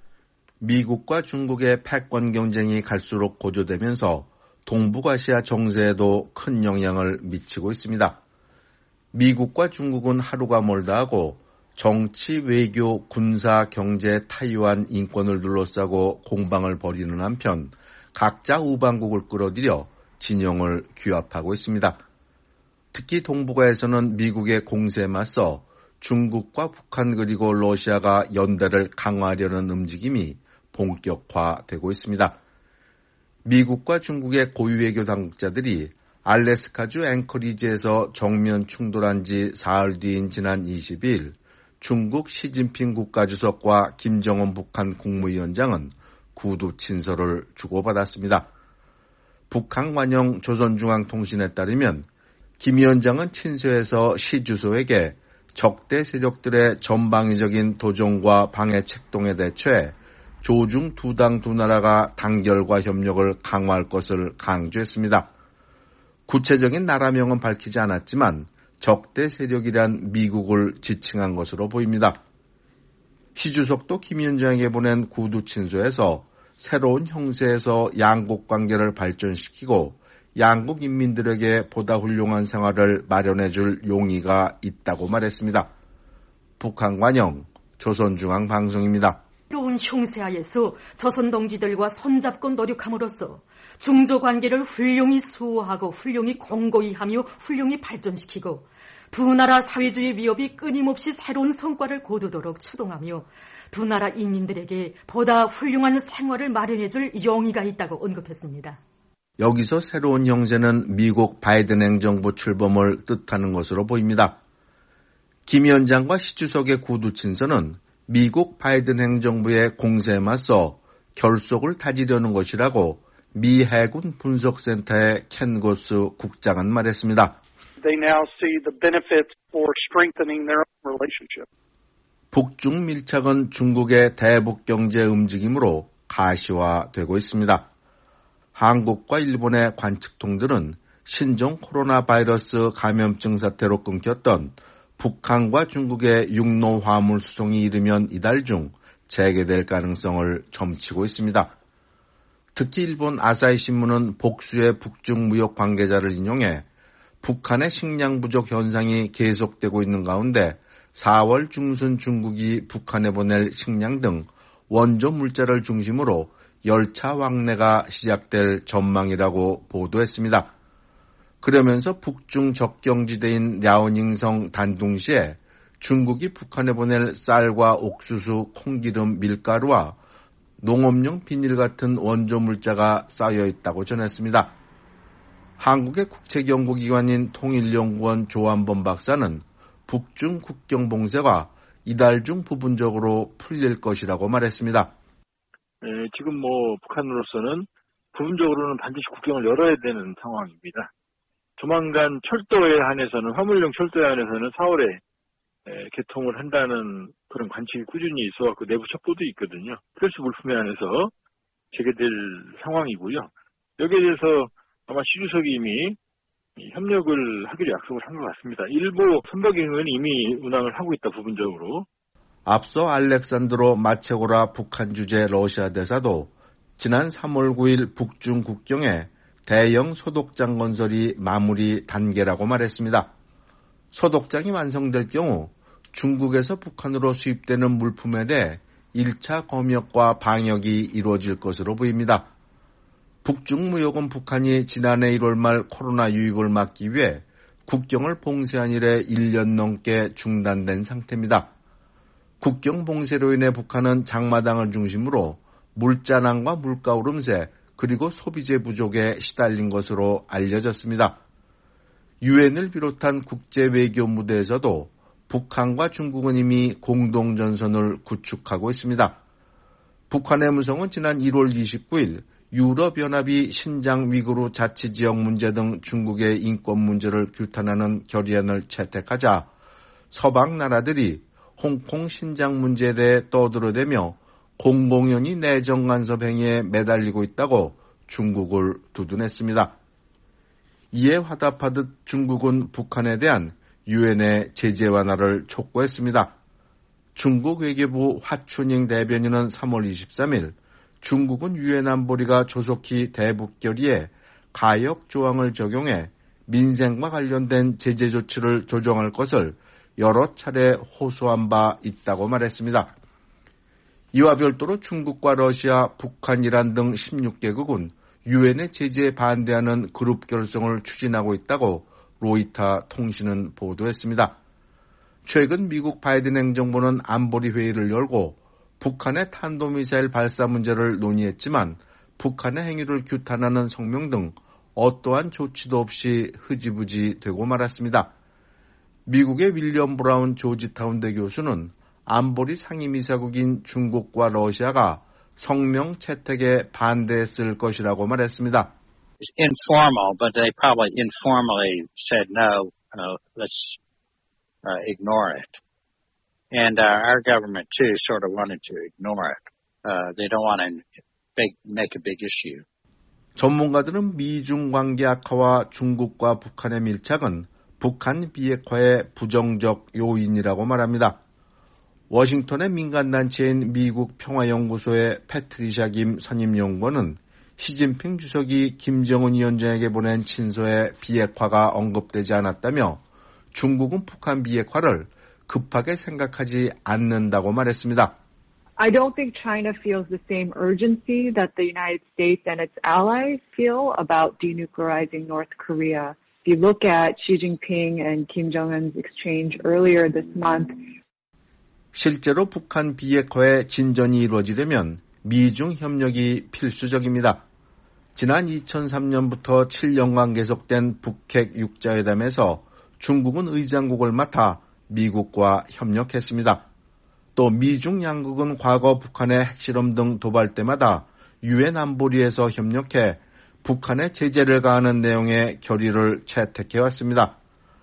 Speaker 14: 미국과 중국의 패권 경쟁이 갈수록 고조되면서 동북아시아 정세에도 큰 영향을 미치고 있습니다. 미국과 중국은 하루가 멀다 하고 정치, 외교, 군사, 경제, 타이완, 인권을 둘러싸고 공방을 벌이는 한편 각자 우방국을 끌어들여 진영을 규합하고 있습니다. 특히 동북아에서는 미국의 공세에 맞서 중국과 북한 그리고 러시아가 연대를 강화하려는 움직임이 본격화되고 있습니다. 미국과 중국의 고위외교 당국자들이 알래스카주 앵커리지에서 정면 충돌한 지 사흘 뒤인 지난 이십 일 중국 시진핑 국가주석과 김정은 북한 국무위원장은 구두 친서를 주고받았습니다. 북한 관영 조선중앙통신에 따르면 김 위원장은 친서에서 시 주소에게 적대 세력들의 전방위적인 도전과 방해 책동에 대처해 조중 두 당 두 나라가 단결과 협력을 강화할 것을 강조했습니다. 구체적인 나라명은 밝히지 않았지만 적대 세력이란 미국을 지칭한 것으로 보입니다. 시 주석도 김 위원장에게 보낸 구두 친서에서 새로운 형세에서 양국 관계를 발전시키고 양국 인민들에게 보다 훌륭한 생활을 마련해줄 용의가 있다고 말했습니다. 북한 관영 조선중앙방송입니다.
Speaker 15: 새로운 형세하에서 조선 동지들과 손잡고 노력함으로써 중조 관계를 훌륭히 수호하고 훌륭히 공고히 하며 훌륭히 발전시키고 두 나라 사회주의 위협이 끊임없이 새로운 성과를 거두도록 추동하며 두 나라 인민들에게 보다 훌륭한 생활을 마련해줄 용의가 있다고 언급했습니다.
Speaker 14: 여기서 새로운 형세는 미국 바이든 행정부 출범을 뜻하는 것으로 보입니다. 김 위원장과 시 주석의 구두 친서는 미국 바이든 행정부의 공세에 맞서 결속을 다지려는 것이라고 미 해군 분석센터의 켄 고스 국장은 말했습니다.
Speaker 16: They now see the benefits for strengthening their own relationship.
Speaker 14: 북중 밀착은 중국의 대북 경제 움직임으로 가시화되고 있습니다. 한국과 일본의 관측통들은 신종 코로나 바이러스 감염증 사태로 끊겼던 북한과 중국의 육로 화물 수송이 이르면 이달 중 재개될 가능성을 점치고 있습니다. 특히 일본 아사히 신문은 복수의 북중 무역 관계자를 인용해 북한의 식량 부족 현상이 계속되고 있는 가운데 사월 중순 중국이 북한에 보낼 식량 등 원조 물자를 중심으로 열차 왕래가 시작될 전망이라고 보도했습니다. 그러면서 북중 접경지대인 랴오닝성 단둥시에 중국이 북한에 보낼 쌀과 옥수수, 콩기름, 밀가루와 농업용 비닐 같은 원조 물자가 쌓여 있다고 전했습니다. 한국의 국책연구기관인 통일연구원 조한범 박사는 북중 국경 봉쇄가 이달 중 부분적으로 풀릴 것이라고 말했습니다.
Speaker 17: 네, 지금 뭐 북한으로서는 부분적으로는 반드시 국경을 열어야 되는 상황입니다. 조만간 철도에 한해서는 화물용 철도에 한해서는 사월에 에, 개통을 한다는 그런 관측이 꾸준히 있어갖고 내부 첩보도 있거든요. 필수 물품에 한해서 재개될 상황이고요. 여기에 대해서 아마 시 주석이 이미 협력을 하기로 약속을 한 것 같습니다. 일부 선박행은 이미 운항을 하고 있다 부분적으로.
Speaker 14: 앞서 알렉산드로 마체고라 북한 주재 러시아 대사도 지난 삼월 구일 북중 국경에 대형 소독장 건설이 마무리 단계라고 말했습니다. 소독장이 완성될 경우 중국에서 북한으로 수입되는 물품에 대해 일 차 검역과 방역이 이루어질 것으로 보입니다. 북중 무역은 북한이 지난해 일월 말 코로나 유입을 막기 위해 국경을 봉쇄한 이래 일 년 넘게 중단된 상태입니다. 국경 봉쇄로 인해 북한은 장마당을 중심으로 물자난과 물가 오름세 그리고 소비재 부족에 시달린 것으로 알려졌습니다. 유엔을 비롯한 국제 외교 무대에서도 북한과 중국은 이미 공동전선을 구축하고 있습니다. 북한의 무성은 지난 일월 이십구일 유럽연합이 신장 위구르 자치지역 문제 등 중국의 인권 문제를 규탄하는 결의안을 채택하자 서방 나라들이 홍콩 신장 문제에 대해 떠들어대며 공공연히 내정 간섭 행위에 매달리고 있다고 중국을 두둔했습니다. 이에 화답하듯 중국은 북한에 대한 유엔의 제재 완화를 촉구했습니다. 중국 외교부 화춘잉 대변인은 삼월 이십삼일 중국은 유엔 안보리가 조속히 대북 결의에 가역 조항을 적용해 민생과 관련된 제재 조치를 조정할 것을 여러 차례 호소한 바 있다고 말했습니다. 이와 별도로 중국과 러시아, 북한, 이란 등 십육 개국은 유엔의 제재에 반대하는 그룹 결성을 추진하고 있다고 로이터 통신은 보도했습니다. 최근 미국 바이든 행정부는 안보리 회의를 열고 북한의 탄도미사일 발사 문제를 논의했지만 북한의 행위를 규탄하는 성명 등 어떠한 조치도 없이 흐지부지 되고 말았습니다. 미국의 윌리엄 브라운 조지타운대 교수는 안보리 상임이사국인 중국과 러시아가 성명 채택에 반대했을 것이라고 말했습니다.
Speaker 18: Informal, but they probably informally said no, uh, let's uh, ignore it. And uh, our government too sort of wanted to ignore it. Uh, they don't want to big, make a big issue.
Speaker 14: 전문가들은 미중 관계 악화와 중국과 북한의 밀착은 북한 비핵화의 부정적 요인이라고 말합니다. 워싱턴의 민간단체인 미국 평화연구소의 패트리샤 김 선임연구원은 시진핑 주석이 김정은 위원장에게 보낸 친서에 비핵화가 언급되지 않았다며 중국은 북한 비핵화를 급하게 생각하지 않는다고 말했습니다.
Speaker 19: I don't think China feels the same urgency that the United States and its allies feel about denuclearizing North Korea. If you look at Xi Jinping and Kim Jong-un's exchange earlier this month,
Speaker 14: 실제로 북한 비핵화의 진전이 이루어지려면 미중 협력이 필수적입니다. 지난 이천삼년부터 칠년간 계속된 북핵 육자회담에서 중국은 의장국을 맡아 미국과 협력했습니다. 또 미중 양국은 과거 북한의 핵실험 등 도발 때마다 유엔 안보리에서 협력해 북한에 제재를 가하는 내용의 결의를 채택해왔습니다.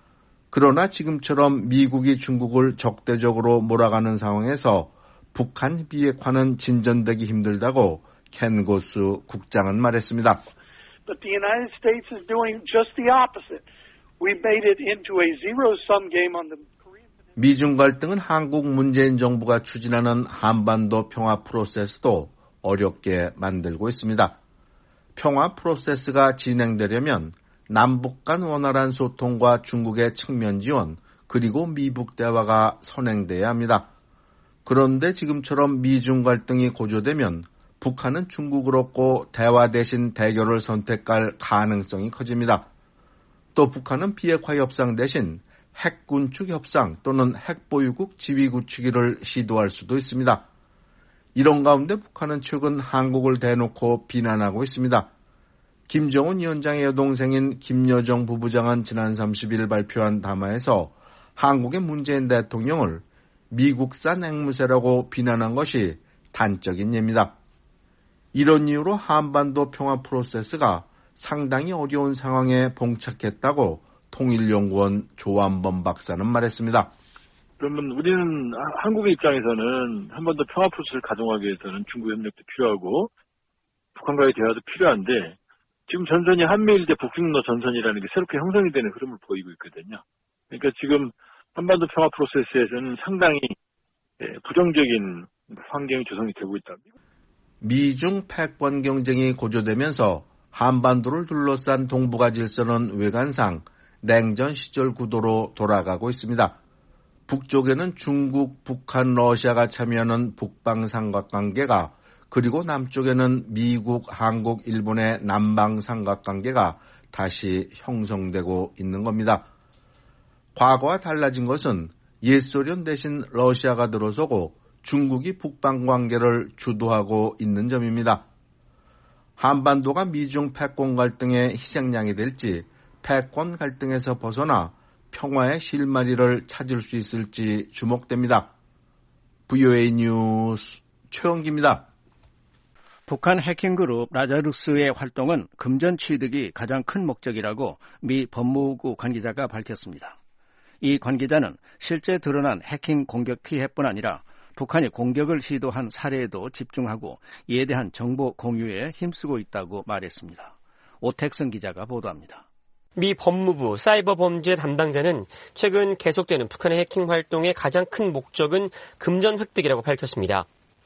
Speaker 14: 그러나 지금처럼 미국이 중국을 적대적으로 몰아가는 상황에서 북한 비핵화는 진전되기 힘들다고 켄 고스 국장은 말했습니다.
Speaker 16: But the United States is doing just the opposite. We made it into a zero-sum game on the Korean Peninsula.
Speaker 14: 미중 갈등은 한국 문재인 정부가 추진하는 한반도 평화 프로세스도 어렵게 만들고 있습니다. 평화 프로세스가 진행되려면 남북 간 원활한 소통과 중국의 측면 지원, 그리고 미북 대화가 선행돼야 합니다. 그런데 지금처럼 미중 갈등이 고조되면 북한은 중국을 얻고 대화 대신 대결을 선택할 가능성이 커집니다. 또 북한은 비핵화 협상 대신 핵군축 협상 또는 핵보유국 지위 구축을 시도할 수도 있습니다. 이런 가운데 북한은 최근 한국을 대놓고 비난하고 있습니다. 김정은 위원장의 여동생인 김여정 부부장은 지난 삼십일 발표한 담화에서 한국의 문재인 대통령을 미국산 앵무새라고 비난한 것이 단적인 예입니다. 이런 이유로 한반도 평화 프로세스가 상당히 어려운 상황에 봉착했다고 통일연구원 조한범 박사는 말했습니다.
Speaker 17: 그러면 우리는 한국의 입장에서는 한반도 평화 프로세스를 가동하기 위해서는 중국 협력도 필요하고 북한과의 대화도 필요한데 지금 전선이 한미일 대 북중로 전선이라는 게 새롭게 형성이 되는 흐름을 보이고 있거든요. 그러니까 지금 한반도 평화 프로세스에서는 상당히 부정적인 환경이 조성이 되고 있다.
Speaker 14: 미중 패권 경쟁이 고조되면서 한반도를 둘러싼 동북아 질서는 외관상 냉전 시절 구도로 돌아가고 있습니다. 북쪽에는 중국, 북한, 러시아가 참여하는 북방 삼각관계가, 그리고 남쪽에는 미국, 한국, 일본의 남방 삼각관계가 다시 형성되고 있는 겁니다. 과거와 달라진 것은 옛소련 대신 러시아가 들어서고 중국이 북방 관계를 주도하고 있는 점입니다. 한반도가 미중 패권 갈등의 희생양이 될지, 패권 갈등에서 벗어나 평화의 실마리를 찾을 수 있을지 주목됩니다. 브이오에이 뉴스 최영기입니다.
Speaker 3: 북한 해킹그룹 라자루스의 활동은 금전 취득이 가장 큰 목적이라고 미 법무부 관계자가 밝혔습니다. 이 관계자는 실제 드러난 해킹 공격 피해뿐 아니라 북한이 공격을 시도한 사례에도 집중하고 이에 대한 정보 공유에 힘쓰고 있다고 말했습니다. 오택선 기자가 보도합니다.
Speaker 20: 미 법무부 사이버 범죄 담당자는 최근 계속되는 북한의 해킹 활동의 가장 큰 목적은 금전 획득이라고 밝혔습니다.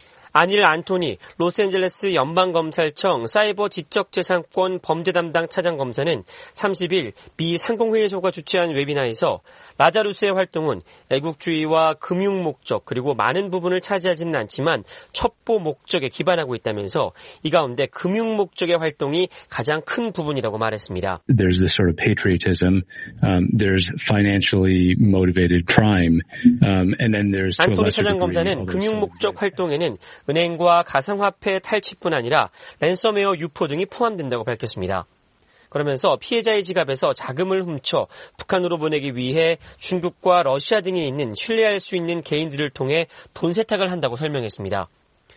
Speaker 20: 아닐 안토니 로스앤젤레스 연방검찰청 사이버 지적재산권 범죄 담당 차장검사는 삼십일 미 상공회의소가 주최한 웨비나에서 라자루스의 활동은 애국주의와 금융 목적 그리고 많은 부분을 차지하지는 않지만 첩보 목적에 기반하고 있다면서 이 가운데 금융 목적의 활동이 가장 큰 부분이라고 말했습니다.
Speaker 21: There's this sort of patriotism, um, there's financially motivated crime, um, and then there's
Speaker 20: 안토니 차장검사는 금융 목적 활동에는 은행과 가상화폐 탈취뿐 아니라 랜섬웨어 유포 등이 포함된다고 밝혔습니다. 그러면서 피해자의 지갑에서 자금을 훔쳐 북한으로 보내기 위해 중국과 러시아 등에 있는 신뢰할 수 있는 개인들을 통해 돈 세탁을 한다고 설명했습니다.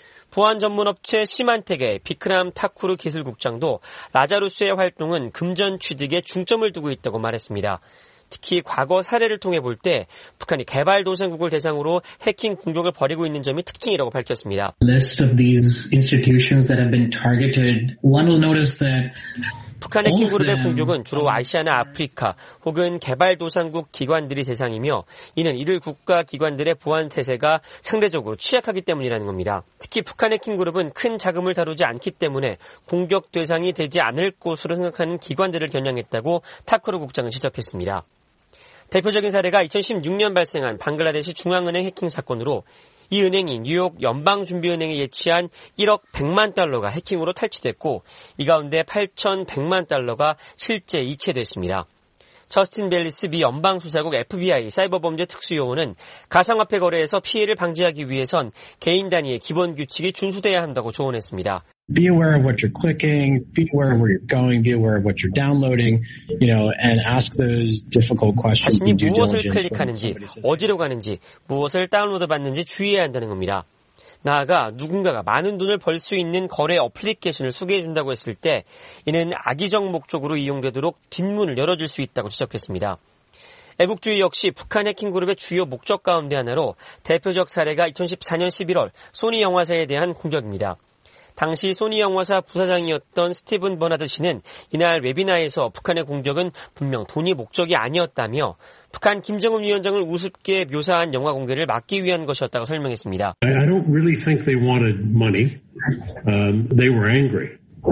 Speaker 20: 보안 전문업체 시만텍의 비크람 타쿠르 기술국장도 라자루스의 활동은 금전 취득에 중점을 두고 있다고 말했습니다. 특히 과거 사례를 통해 볼 때 북한이 개발도상국을 대상으로 해킹 공격을 벌이고 있는 점이 특징이라고 밝혔습니다.
Speaker 22: List of these institutions that have been targeted. One will notice that
Speaker 20: 북한 해킹 그룹의 공격은 주로 아시아나 아프리카 혹은 개발도상국 기관들이 대상이며 이는 이들 국가 기관들의 보안 태세가 상대적으로 취약하기 때문이라는 겁니다. 특히 북한 해킹 그룹은 큰 자금을 다루지 않기 때문에 공격 대상이 되지 않을 것으로 생각하는 기관들을 겨냥했다고 타쿠르 국장은 지적했습니다. 대표적인 사례가 이천십육 년 발생한 방글라데시 중앙은행 해킹 사건으로 이 은행이 뉴욕 연방준비은행에 예치한 일억 백만 달러가 해킹으로 탈취됐고 이 가운데 팔천백만 달러가 실제 이체됐습니다. 저스틴 벨리스 미 연방수사국 에프비아이 사이버범죄 특수요원은 가상화폐 거래에서 피해를 방지하기 위해선 개인 단위의 기본 규칙이 준수돼야 한다고 조언했습니다.
Speaker 22: Be aware of what you're clicking, be aware of where you're going, be aware of what you're downloading, you know, and ask those difficult questions.
Speaker 20: 자신이 무엇을 클릭하는지, 어디로 가는지, 무엇을 다운로드 받는지 주의해야 한다는 겁니다. 나아가 누군가가 많은 돈을 벌 수 있는 거래 어플리케이션을 소개해준다고 했을 때 이는 악의적 목적으로 이용되도록 뒷문을 열어줄 수 있다고 지적했습니다. 애국주의 역시 북한 해킹그룹의 주요 목적 가운데 하나로 대표적 사례가 이천십사 년 십일월 소니 영화사에 대한 공격입니다. 당시 소니 영화사 부사장이었던 스티븐 버나드 씨는 이날 웨비나에서 북한의 공격은 분명 돈이 목적이 아니었다며 북한 김정은 위원장을 우습게 묘사한 영화 공개를 막기 위한 것이었다고 설명했습니다.
Speaker 23: I don't really think they wanted money. Um, they were angry.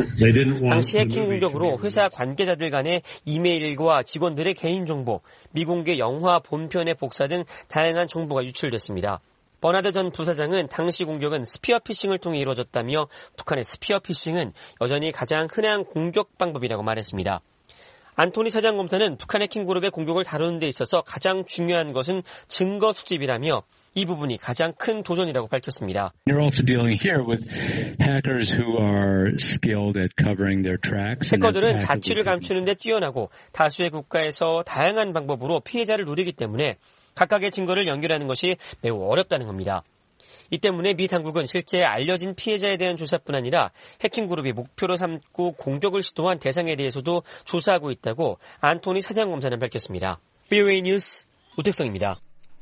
Speaker 20: 당시 해킹 공격으로 회사 관계자들 간의 이메일과 직원들의 개인정보, 미공개 영화 본편의 복사 등 다양한 정보가 유출됐습니다. 버나드 전 부사장은 당시 공격은 스피어 피싱을 통해 이루어졌다며 북한의 스피어 피싱은 여전히 가장 흔한 공격 방법이라고 말했습니다. 안토니 차장검사는 북한 해킹그룹의 공격을 다루는 데 있어서 가장 중요한 것은 증거 수집이라며 이 부분이 가장 큰 도전이라고 밝혔습니다.
Speaker 21: You're also dealing here with hackers who are skilled at covering their tracks.
Speaker 20: 해커들은 자취를 감추는 데 뛰어나고 다수의 국가에서 다양한 방법으로 피해자를 노리기 때문에 각각의 증거를 연결하는 것이 매우 어렵다는 겁니다. 이 때문에 미 당국은 실제 알려진 피해자에 대한 조사뿐 아니라 해킹그룹이 목표로 삼고 공격을 시도한 대상에 대해서도 조사하고 있다고 안토니 사장검사는 밝혔습니다. 비오에이 뉴스 오택성입니다.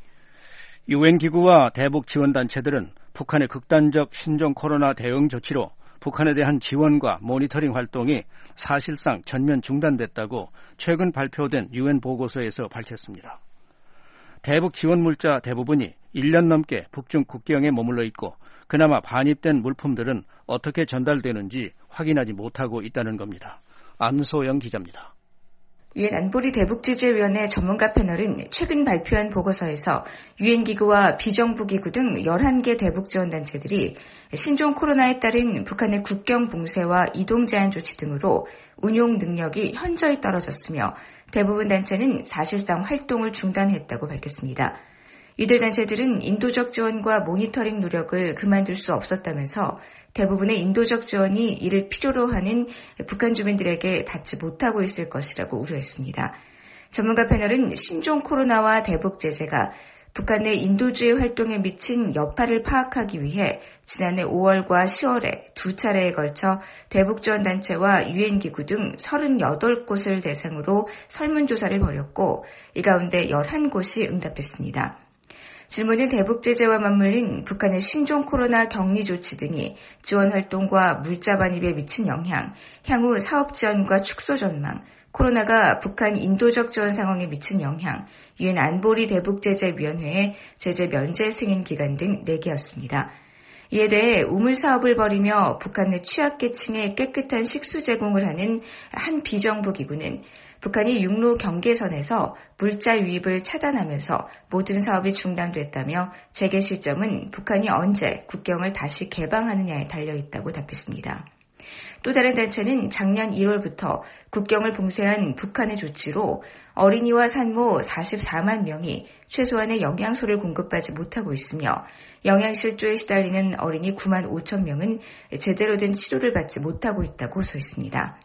Speaker 3: 유엔 기구와 대북 지원단체들은 북한의 극단적 신종 코로나 대응 조치로 북한에 대한 지원과 모니터링 활동이 사실상 전면 중단됐다고 최근 발표된 유엔 보고서에서 밝혔습니다. 대북 지원 물자 대부분이 일 년 넘게 북중 국경에 머물러 있고 그나마 반입된 물품들은 어떻게 전달되는지 확인하지 못하고 있다는 겁니다. 안소영 기자입니다.
Speaker 24: 유엔 안보리 대북제재위원회 전문가 패널은 최근 발표한 보고서에서 유엔 기구와 비정부 기구 등 열한 개 대북 지원단체들이 신종 코로나에 따른 북한의 국경 봉쇄와 이동 제한 조치 등으로 운용 능력이 현저히 떨어졌으며 대부분 단체는 사실상 활동을 중단했다고 밝혔습니다. 이들 단체들은 인도적 지원과 모니터링 노력을 그만둘 수 없었다면서 대부분의 인도적 지원이 이를 필요로 하는 북한 주민들에게 닿지 못하고 있을 것이라고 우려했습니다. 전문가 패널은 신종 코로나와 대북 제재가 북한 내 인도주의 활동에 미친 여파를 파악하기 위해 지난해 오월과 시월에 두 차례에 걸쳐 대북지원단체와 유엔기구 등 서른여덟 곳을 대상으로 설문조사를 벌였고 이 가운데 열한 곳이 응답했습니다. 질문은 대북제재와 맞물린 북한의 신종 코로나 격리 조치 등이 지원활동과 물자 반입에 미친 영향, 향후 사업지원과 축소 전망, 코로나가 북한 인도적 지원 상황에 미친 영향, 유엔 안보리 대북제재위원회의 제재 면제 승인 기간 등 네 개였습니다. 이에 대해 우물 사업을 벌이며 북한 내 취약계층에 깨끗한 식수 제공을 하는 한 비정부 기구는 북한이 육로 경계선에서 물자 유입을 차단하면서 모든 사업이 중단됐다며 재개 시점은 북한이 언제 국경을 다시 개방하느냐에 달려있다고 답했습니다. 또 다른 단체는 작년 일월부터 국경을 봉쇄한 북한의 조치로 어린이와 산모 사십사만 명이 최소한의 영양소를 공급받지 못하고 있으며 영양실조에 시달리는 어린이 구만 오천 명은 제대로 된 치료를 받지 못하고 있다고 호소했습니다.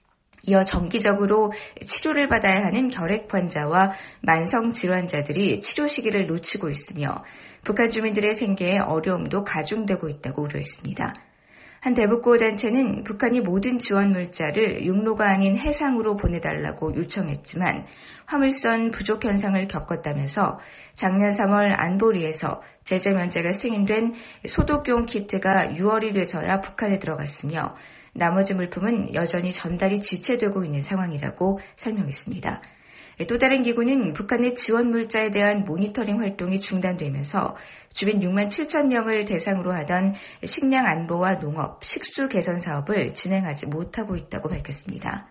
Speaker 24: 이어 정기적으로 치료를 받아야 하는 결핵 환자와 만성 질환자들이 치료 시기를 놓치고 있으며 북한 주민들의 생계에 어려움도 가중되고 있다고 우려했습니다. 한 대북구호 단체는 북한이 모든 지원 물자를 육로가 아닌 해상으로 보내달라고 요청했지만 화물선 부족 현상을 겪었다면서 작년 삼월 안보리에서 제재 면제가 승인된 소독용 키트가 유월이 돼서야 북한에 들어갔으며 나머지 물품은 여전히 전달이 지체되고 있는 상황이라고 설명했습니다. 또 다른 기구는 북한 내 지원 물자에 대한 모니터링 활동이 중단되면서 주민 육만 칠천 명을 대상으로 하던 식량 안보와 농업, 식수 개선 사업을 진행하지 못하고 있다고 밝혔습니다.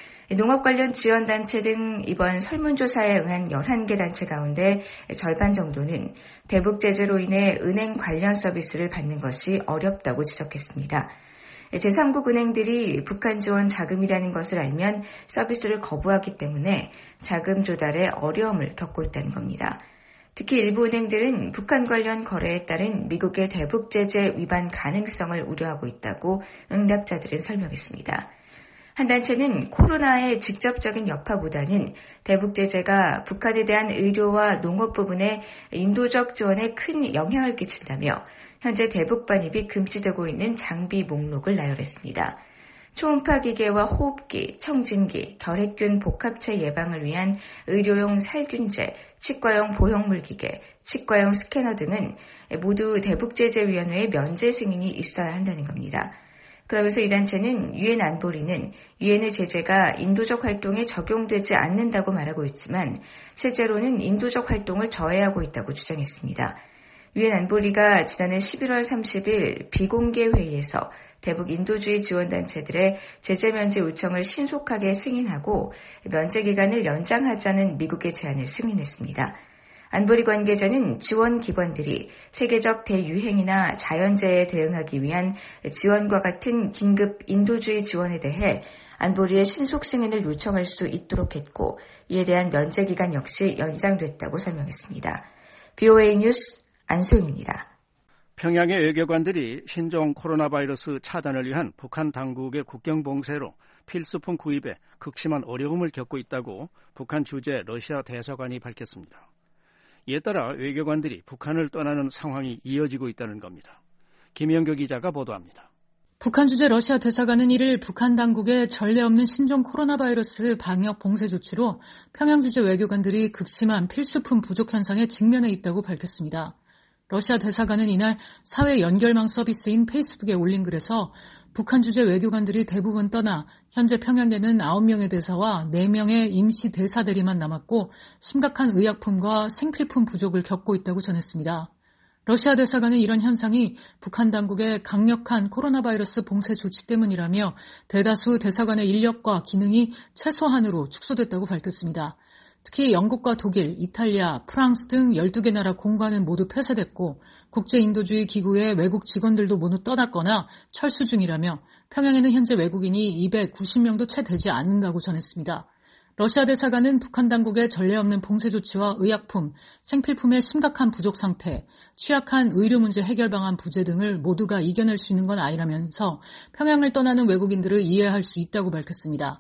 Speaker 24: 농업 관련 지원단체 등 이번 설문조사에 응한 열한 개 단체 가운데 절반 정도는 대북 제재로 인해 은행 관련 서비스를 받는 것이 어렵다고 지적했습니다. 제삼국 은행들이 북한 지원 자금이라는 것을 알면 서비스를 거부하기 때문에 자금 조달에 어려움을 겪고 있다는 겁니다. 특히 일부 은행들은 북한 관련 거래에 따른 미국의 대북 제재 위반 가능성을 우려하고 있다고 응답자들은 설명했습니다. 한 단체는 코로나의 직접적인 여파보다는 대북 제재가 북한에 대한 의료와 농업 부분에 인도적 지원에 큰 영향을 끼친다며 현재 대북 반입이 금지되고 있는 장비 목록을 나열했습니다. 초음파 기계와 호흡기, 청진기, 결핵균 복합체 예방을 위한 의료용 살균제, 치과용 보형물 기계, 치과용 스캐너 등은 모두 대북제재위원회의 면제 승인이 있어야 한다는 겁니다. 그러면서 이 단체는 유엔 안보리는 유엔의 제재가 인도적 활동에 적용되지 않는다고 말하고 있지만 실제로는 인도적 활동을 저해하고 있다고 주장했습니다. 유엔 안보리가 지난해 십일월 삼십일 비공개 회의에서 대북 인도주의 지원단체들의 제재 면제 요청을 신속하게 승인하고 면제 기간을 연장하자는 미국의 제안을 승인했습니다. 안보리 관계자는 지원 기관들이 세계적 대유행이나 자연재해에 대응하기 위한 지원과 같은 긴급 인도주의 지원에 대해 안보리의 신속 승인을 요청할 수 있도록 했고 이에 대한 면제 기간 역시 연장됐다고 설명했습니다. 비오에이 뉴스 안소영입니다.
Speaker 3: 평양의 외교관들이 신종 코로나 바이러스 차단을 위한 북한 당국의 국경 봉쇄로 필수품 구입에 극심한 어려움을 겪고 있다고 북한 주재 러시아 대사관이 밝혔습니다. 이에 따라 외교관들이 북한을 떠나는 상황이 이어지고 있다는 겁니다. 김영교 기자가 보도합니다.
Speaker 1: 북한 주재 러시아 대사관은 이를 북한 당국의 전례 없는 신종 코로나 바이러스 방역 봉쇄 조치로 평양 주재 외교관들이 극심한 필수품 부족 현상에 직면해 있다고 밝혔습니다. 러시아 대사관은 이날 사회 연결망 서비스인 페이스북에 올린 글에서 북한 주재 외교관들이 대부분 떠나 현재 평양에는 아홉 명의 대사와 네 명의 임시 대사 대리만 남았고 심각한 의약품과 생필품 부족을 겪고 있다고 전했습니다. 러시아 대사관은 이런 현상이 북한 당국의 강력한 코로나 바이러스 봉쇄 조치 때문이라며 대다수 대사관의 인력과 기능이 최소한으로 축소됐다고 밝혔습니다. 특히 영국과 독일, 이탈리아, 프랑스 등 열두 개 나라 공관은 모두 폐쇄됐고 국제인도주의 기구의 외국 직원들도 모두 떠났거나 철수 중이라며 평양에는 현재 외국인이 이백구십 명도 채 되지 않는다고 전했습니다. 러시아 대사관은 북한 당국의 전례 없는 봉쇄 조치와 의약품, 생필품의 심각한 부족 상태, 취약한 의료 문제 해결 방안 부재 등을 모두가 이겨낼 수 있는 건 아니라면서 평양을 떠나는 외국인들을 이해할 수 있다고 밝혔습니다.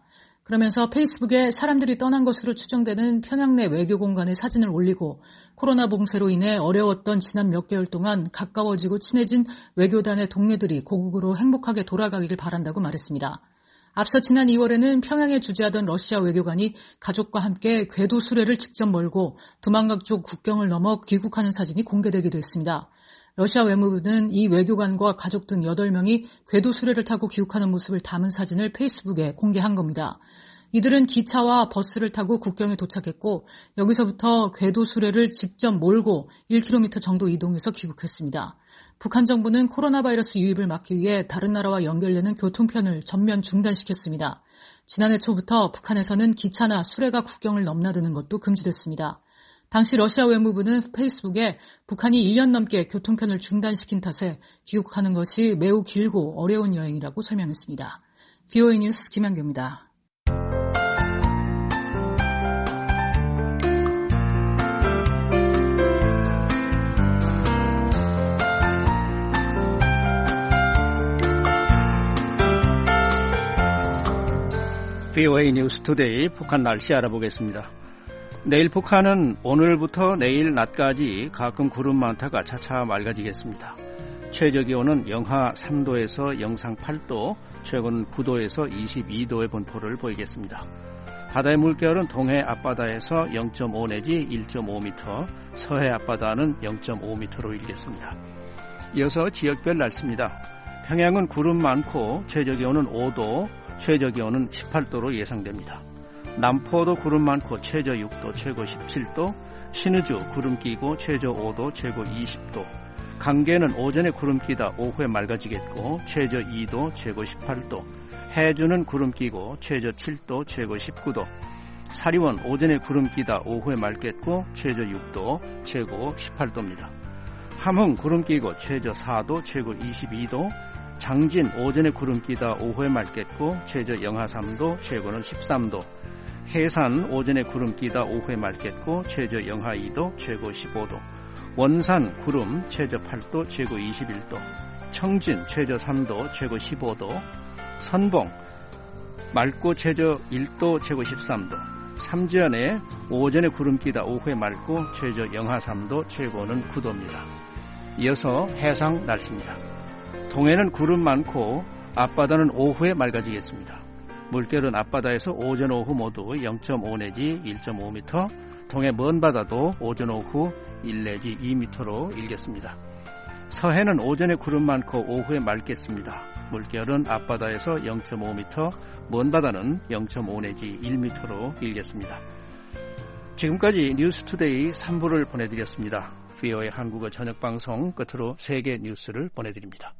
Speaker 1: 그러면서 페이스북에 사람들이 떠난 것으로 추정되는 평양 내 외교 공간의 사진을 올리고 코로나 봉쇄로 인해 어려웠던 지난 몇 개월 동안 가까워지고 친해진 외교단의 동료들이 고국으로 행복하게 돌아가기를 바란다고 말했습니다. 앞서 지난 이월에는 평양에 주재하던 러시아 외교관이 가족과 함께 궤도 수레를 직접 몰고 두만강 쪽 국경을 넘어 귀국하는 사진이 공개되기도 했습니다. 러시아 외무부는 이 외교관과 가족 등 여덟 명이 궤도 수레를 타고 귀국하는 모습을 담은 사진을 페이스북에 공개한 겁니다. 이들은 기차와 버스를 타고 국경에 도착했고 여기서부터 궤도 수레를 직접 몰고 일 킬로미터 정도 이동해서 귀국했습니다. 북한 정부는 코로나 바이러스 유입을 막기 위해 다른 나라와 연결되는 교통편을 전면 중단시켰습니다. 지난해 초부터 북한에서는 기차나 수레가 국경을 넘나드는 것도 금지됐습니다. 당시 러시아 외무부는 페이스북에 북한이 일 년 넘게 교통편을 중단시킨 탓에 귀국하는 것이 매우 길고 어려운 여행이라고 설명했습니다. 브이오에이 뉴스 김현규입니다.
Speaker 3: 브이오에이 뉴스 투데이 북한 날씨 알아보겠습니다. 내일 북한은 오늘부터 내일 낮까지 가끔 구름 많다가 차차 맑아지겠습니다. 최저기온은 영하 삼 도에서 영상 팔 도, 최고는 구 도에서 이십이 도의 분포를 보이겠습니다. 바다의 물결은 동해 앞바다에서 영 점 오 내지 일 점 오 미터, 서해 앞바다는 영 점 오 미터로 일겠습니다. 이어서 지역별 날씨입니다. 평양은 구름 많고 최저기온은 오 도, 최저기온은 십팔 도로 예상됩니다. 남포도 구름 많고 최저 육 도, 최고 십칠 도, 신의주 구름 끼고 최저 오 도, 최고 이십 도, 강계는 오전에 구름 끼다 오후에 맑아지겠고 최저 이 도, 최고 십팔 도, 해주는 구름 끼고 최저 칠 도, 최고 십구 도, 사리원 오전에 구름 끼다 오후에 맑겠고 최저 육 도, 최고 십팔 도입니다. 함흥 구름 끼고 최저 사 도, 최고 이십이 도, 장진 오전에 구름 끼다 오후에 맑겠고 최저 영하 삼 도, 최고는 십삼 도, 해산 오전에 구름 끼다 오후에 맑겠고 최저 영하 이 도, 최고 십오 도, 원산 구름 최저 팔 도, 최고 이십일 도, 청진 최저 삼 도, 최고 십오 도, 선봉 맑고 최저 일 도, 최고 십삼 도, 삼지연에 오전에 구름 끼다 오후에 맑고 최저 영하 삼 도, 최고는 구 도입니다. 이어서 해상 날씨입니다. 동해는 구름 많고 앞바다는 오후에 맑아지겠습니다. 물결은 앞바다에서 오전 오후 모두 영 점 오 내지 일 점 오 미터, 동해 먼 바다도 오전 오후 일 내지 이 미터로 일겠습니다. 서해는 오전에 구름 많고 오후에 맑겠습니다. 물결은 앞바다에서 영 점 오 미터, 먼 바다는 영 점 오 내지 일 미터로 일겠습니다. 지금까지 뉴스투데이 삼 부를 보내드렸습니다. 브이오에이 한국어 저녁방송 끝으로 세계 뉴스를 보내드립니다.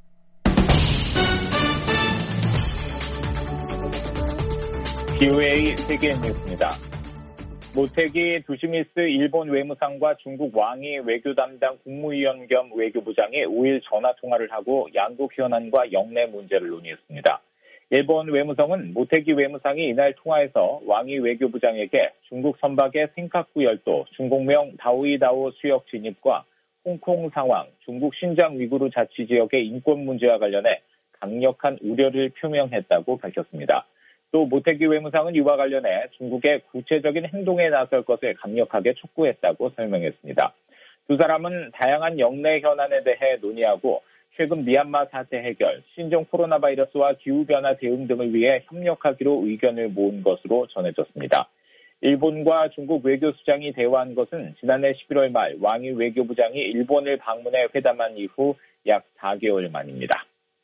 Speaker 2: 브이오에이 세계 뉴스입니다. 모테기 두시미스 일본 외무상과 중국 왕이 외교 담당 국무위원 겸 외교부장이 오 일 전화통화를 하고 양국 현안과 영내 문제를 논의했습니다. 일본 외무성은 모테기 외무상이 이날 통화에서 왕이 외교부장에게 중국 선박의 생카쿠 열도, 중국명 다오이다오 수역 진입과 홍콩 상황, 중국 신장 위구르 자치지역의 인권 문제와 관련해 강력한 우려를 표명했다고 밝혔습니다. 또 모테기 외무상은 이와 관련해 중국의 구체적인 행동에 나설 것을 강력하게 촉구했다고 설명했습니다. 두 사람은 다양한 영내 현안에 대해 논의하고 최근 미얀마 사태 해결, 신종 코로나 바이러스와 기후변화 대응 등을 위해 협력하기로 의견을 모은 것으로 전해졌습니다. 일본과 중국 외교수장이 대화한 것은 지난해 십일월 말 왕이 외교부장이 일본을 방문해 회담한 이후 약 사 개월 만입니다.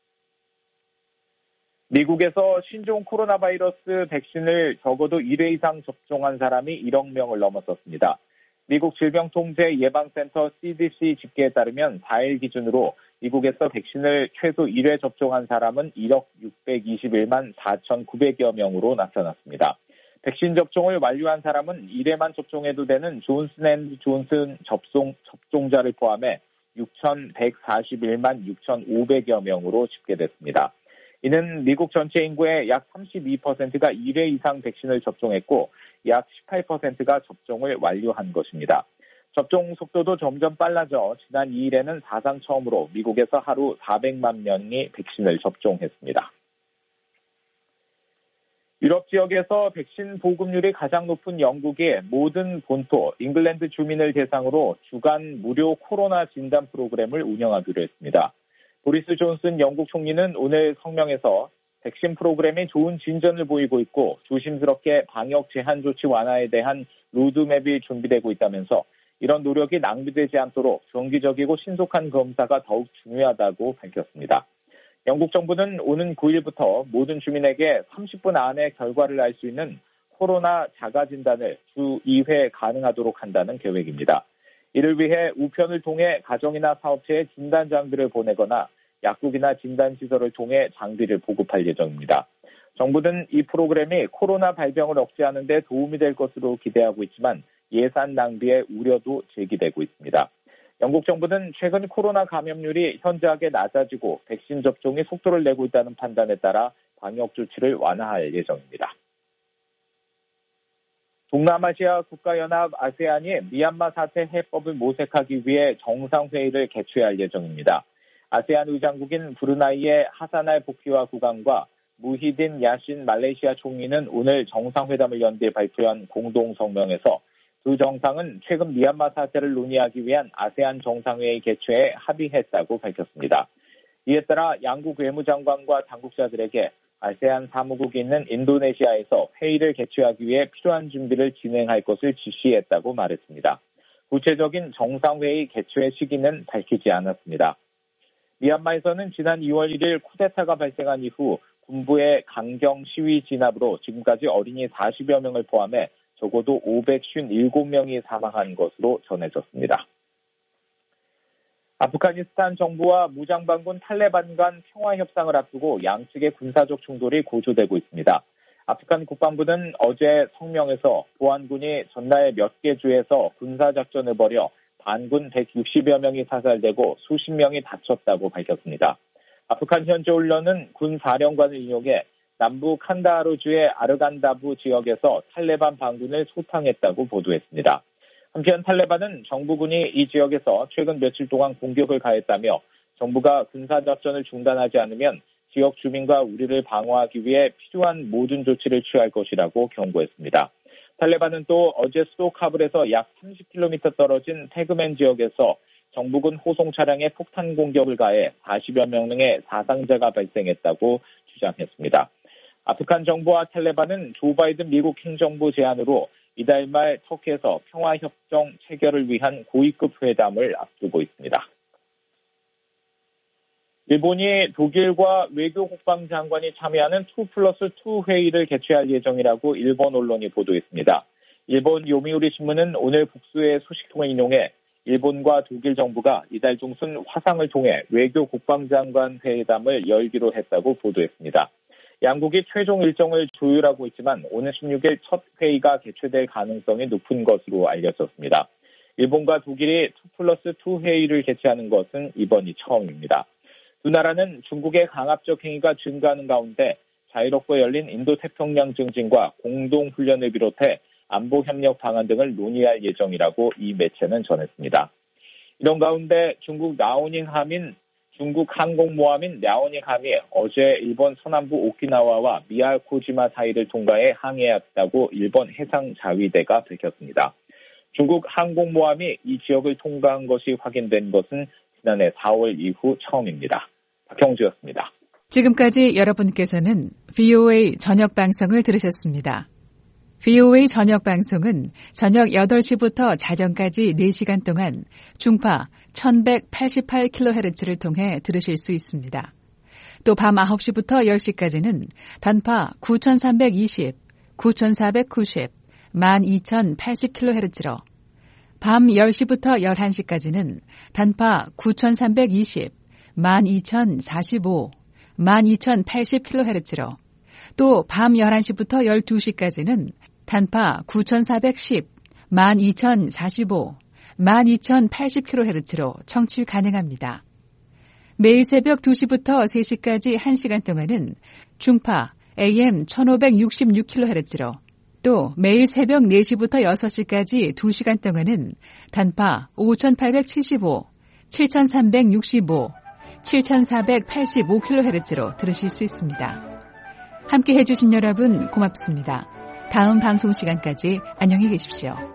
Speaker 2: 미국에서 신종 코로나 바이러스 백신을 적어도 일 회 이상 접종한 사람이 일억 명을 넘어섰습니다. 미국 질병통제예방센터 씨디씨 집계에 따르면 사 일 기준으로 미국에서 백신을 최소 일 회 접종한 사람은 일억 육백이십일만 사천구백여 명으로 나타났습니다. 백신 접종을 완료한 사람은 일 회만 접종해도 되는 존슨앤존슨 접종, 접종자를 포함해 육천백사십일만 육천오백여 명으로 집계됐습니다. 이는 미국 전체 인구의 약 삼십이 퍼센트가 일 회 이상 백신을 접종했고 약 십팔 퍼센트가 접종을 완료한 것입니다. 접종 속도도 점점 빨라져 지난 이 일에는 사상 처음으로 미국에서 하루 사백만 명이 백신을 접종했습니다. 유럽 지역에서 백신 보급률이 가장 높은 영국이 모든 본토 잉글랜드 주민을 대상으로 주간 무료 코로나 진단 프로그램을 운영하기로 했습니다. 보리스 존슨 영국 총리는 오늘 성명에서 백신 프로그램이 좋은 진전을 보이고 있고 조심스럽게 방역 제한 조치 완화에 대한 로드맵이 준비되고 있다면서 이런 노력이 낭비되지 않도록 정기적이고 신속한 검사가 더욱 중요하다고 밝혔습니다. 영국 정부는 오는 구 일부터 모든 주민에게 삼십 분 안에 결과를 알 수 있는 코로나 자가진단을 주 이 회 가능하도록 한다는 계획입니다. 이를 위해 우편을 통해 가정이나 사업체에 진단장비를 보내거나 약국이나 진단시설을 통해 장비를 보급할 예정입니다. 정부는 이 프로그램이 코로나 발병을 억제하는 데 도움이 될 것으로 기대하고 있지만 예산 낭비의 우려도 제기되고 있습니다. 영국 정부는 최근 코로나 감염률이 현저하게 낮아지고 백신 접종이 속도를 내고 있다는 판단에 따라 방역 조치를 완화할 예정입니다. 동남아시아 국가연합 아세안이 미얀마 사태 해법을 모색하기 위해 정상회의를 개최할 예정입니다. 아세안 의장국인 브루나이의 하사날 복휘와 국왕과 무히딘 야신 말레이시아 총리는 오늘 정상회담을 연대 발표한 공동성명에서 두 정상은 최근 미얀마 사태를 논의하기 위한 아세안 정상회의 개최에 합의했다고 밝혔습니다. 이에 따라 양국 외무장관과 당국자들에게 아세안 사무국이 있는 인도네시아에서 회의를 개최하기 위해 필요한 준비를 진행할 것을 지시했다고 말했습니다. 구체적인 정상회의 개최 시기는 밝히지 않았습니다. 미얀마에서는 지난 이월 일일 쿠데타가 발생한 이후 군부의 강경 시위 진압으로 지금까지 어린이 사십여 명을 포함해 적어도 오백오십칠 명이 사망한 것으로 전해졌습니다. 아프가니스탄 정부와 무장반군 탈레반 간 평화협상을 앞두고 양측의 군사적 충돌이 고조되고 있습니다. 아프간 국방부는 어제 성명에서 보안군이 전날 몇 개 주에서 군사작전을 벌여 반군 백육십여 명이 사살되고 수십 명이 다쳤다고 밝혔습니다. 아프간 현지 언론은 군 사령관을 인용해 남부 칸다하루주의 아르간다부 지역에서 탈레반 반군을 소탕했다고 보도했습니다. 한편 탈레반은 정부군이 이 지역에서 최근 며칠 동안 공격을 가했다며 정부가 군사작전을 중단하지 않으면 지역 주민과 우리를 방어하기 위해 필요한 모든 조치를 취할 것이라고 경고했습니다. 탈레반은 또 어제 수도 카불에서 약 삼십 킬로미터 떨어진 태그맨 지역에서 정부군 호송 차량에 폭탄 공격을 가해 사십여 명의 사상자가 발생했다고 주장했습니다. 아프간 정부와 탈레반은 조 바이든 미국 행정부 제안으로 이달 말 터키에서 평화협정 체결을 위한 고위급 회담을 앞두고 있습니다. 일본이 독일과 외교 국방장관이 참여하는 투 플러스 투 회의를 개최할 예정이라고 일본 언론이 보도했습니다. 일본 요미우리 신문은 오늘 복수의 소식통을 인용해 일본과 독일 정부가 이달 중순 화상을 통해 외교 국방장관 회담을 열기로 했다고 보도했습니다. 양국이 최종 일정을 조율하고 있지만 오는 십육 일 첫 회의가 개최될 가능성이 높은 것으로 알려졌습니다. 일본과 독일이 투 플러스 투 회의를 개최하는 것은 이번이 처음입니다. 두 나라는 중국의 강압적 행위가 증가하는 가운데 자유롭고 열린 인도태평양 증진과 공동훈련을 비롯해 안보협력 방안 등을 논의할 예정이라고 이 매체는 전했습니다. 이런 가운데 중국 라오닝 함인 중국 항공모함인 랴오닝 함이 어제 일본 서남부 오키나와와 미야코지마 사이를 통과해 항해했다고 일본 해상자위대가 밝혔습니다. 중국 항공모함이 이 지역을 통과한 것이 확인된 것은 지난해 사월 이후 처음입니다. 박형주였습니다.
Speaker 4: 지금까지 여러분께서는 브이오에이 저녁 방송을 들으셨습니다. 브이오에이 저녁 방송은 저녁 여덟 시부터 자정까지 네 시간 동안 중파 천백팔십팔 킬로헤르츠를 통해 들으실 수 있습니다. 또 밤 아홉 시부터 열 시까지는 단파 구천삼백이십, 구천사백구십, 만 이천팔십 킬로헤르츠로 밤 열 시부터 열한 시까지는 단파 구천삼백이십, 만 이천사십오, 만 이천팔십 킬로헤르츠로 또 밤 열한 시부터 열두 시까지는 단파 구천사백십, 만 이천사십오, 만 이천팔십 킬로헤르츠로 청취 가능합니다. 매일 새벽 두 시부터 세 시까지 한 시간 동안은 중파 에이엠 천오백육십육 킬로헤르츠로 또 매일 새벽 네 시부터 여섯 시까지 두 시간 동안은 단파 오천팔백칠십오, 칠천삼백육십오, 칠천사백팔십오 킬로헤르츠로 들으실 수 있습니다. 함께 해주신 여러분 고맙습니다. 다음 방송 시간까지 안녕히 계십시오.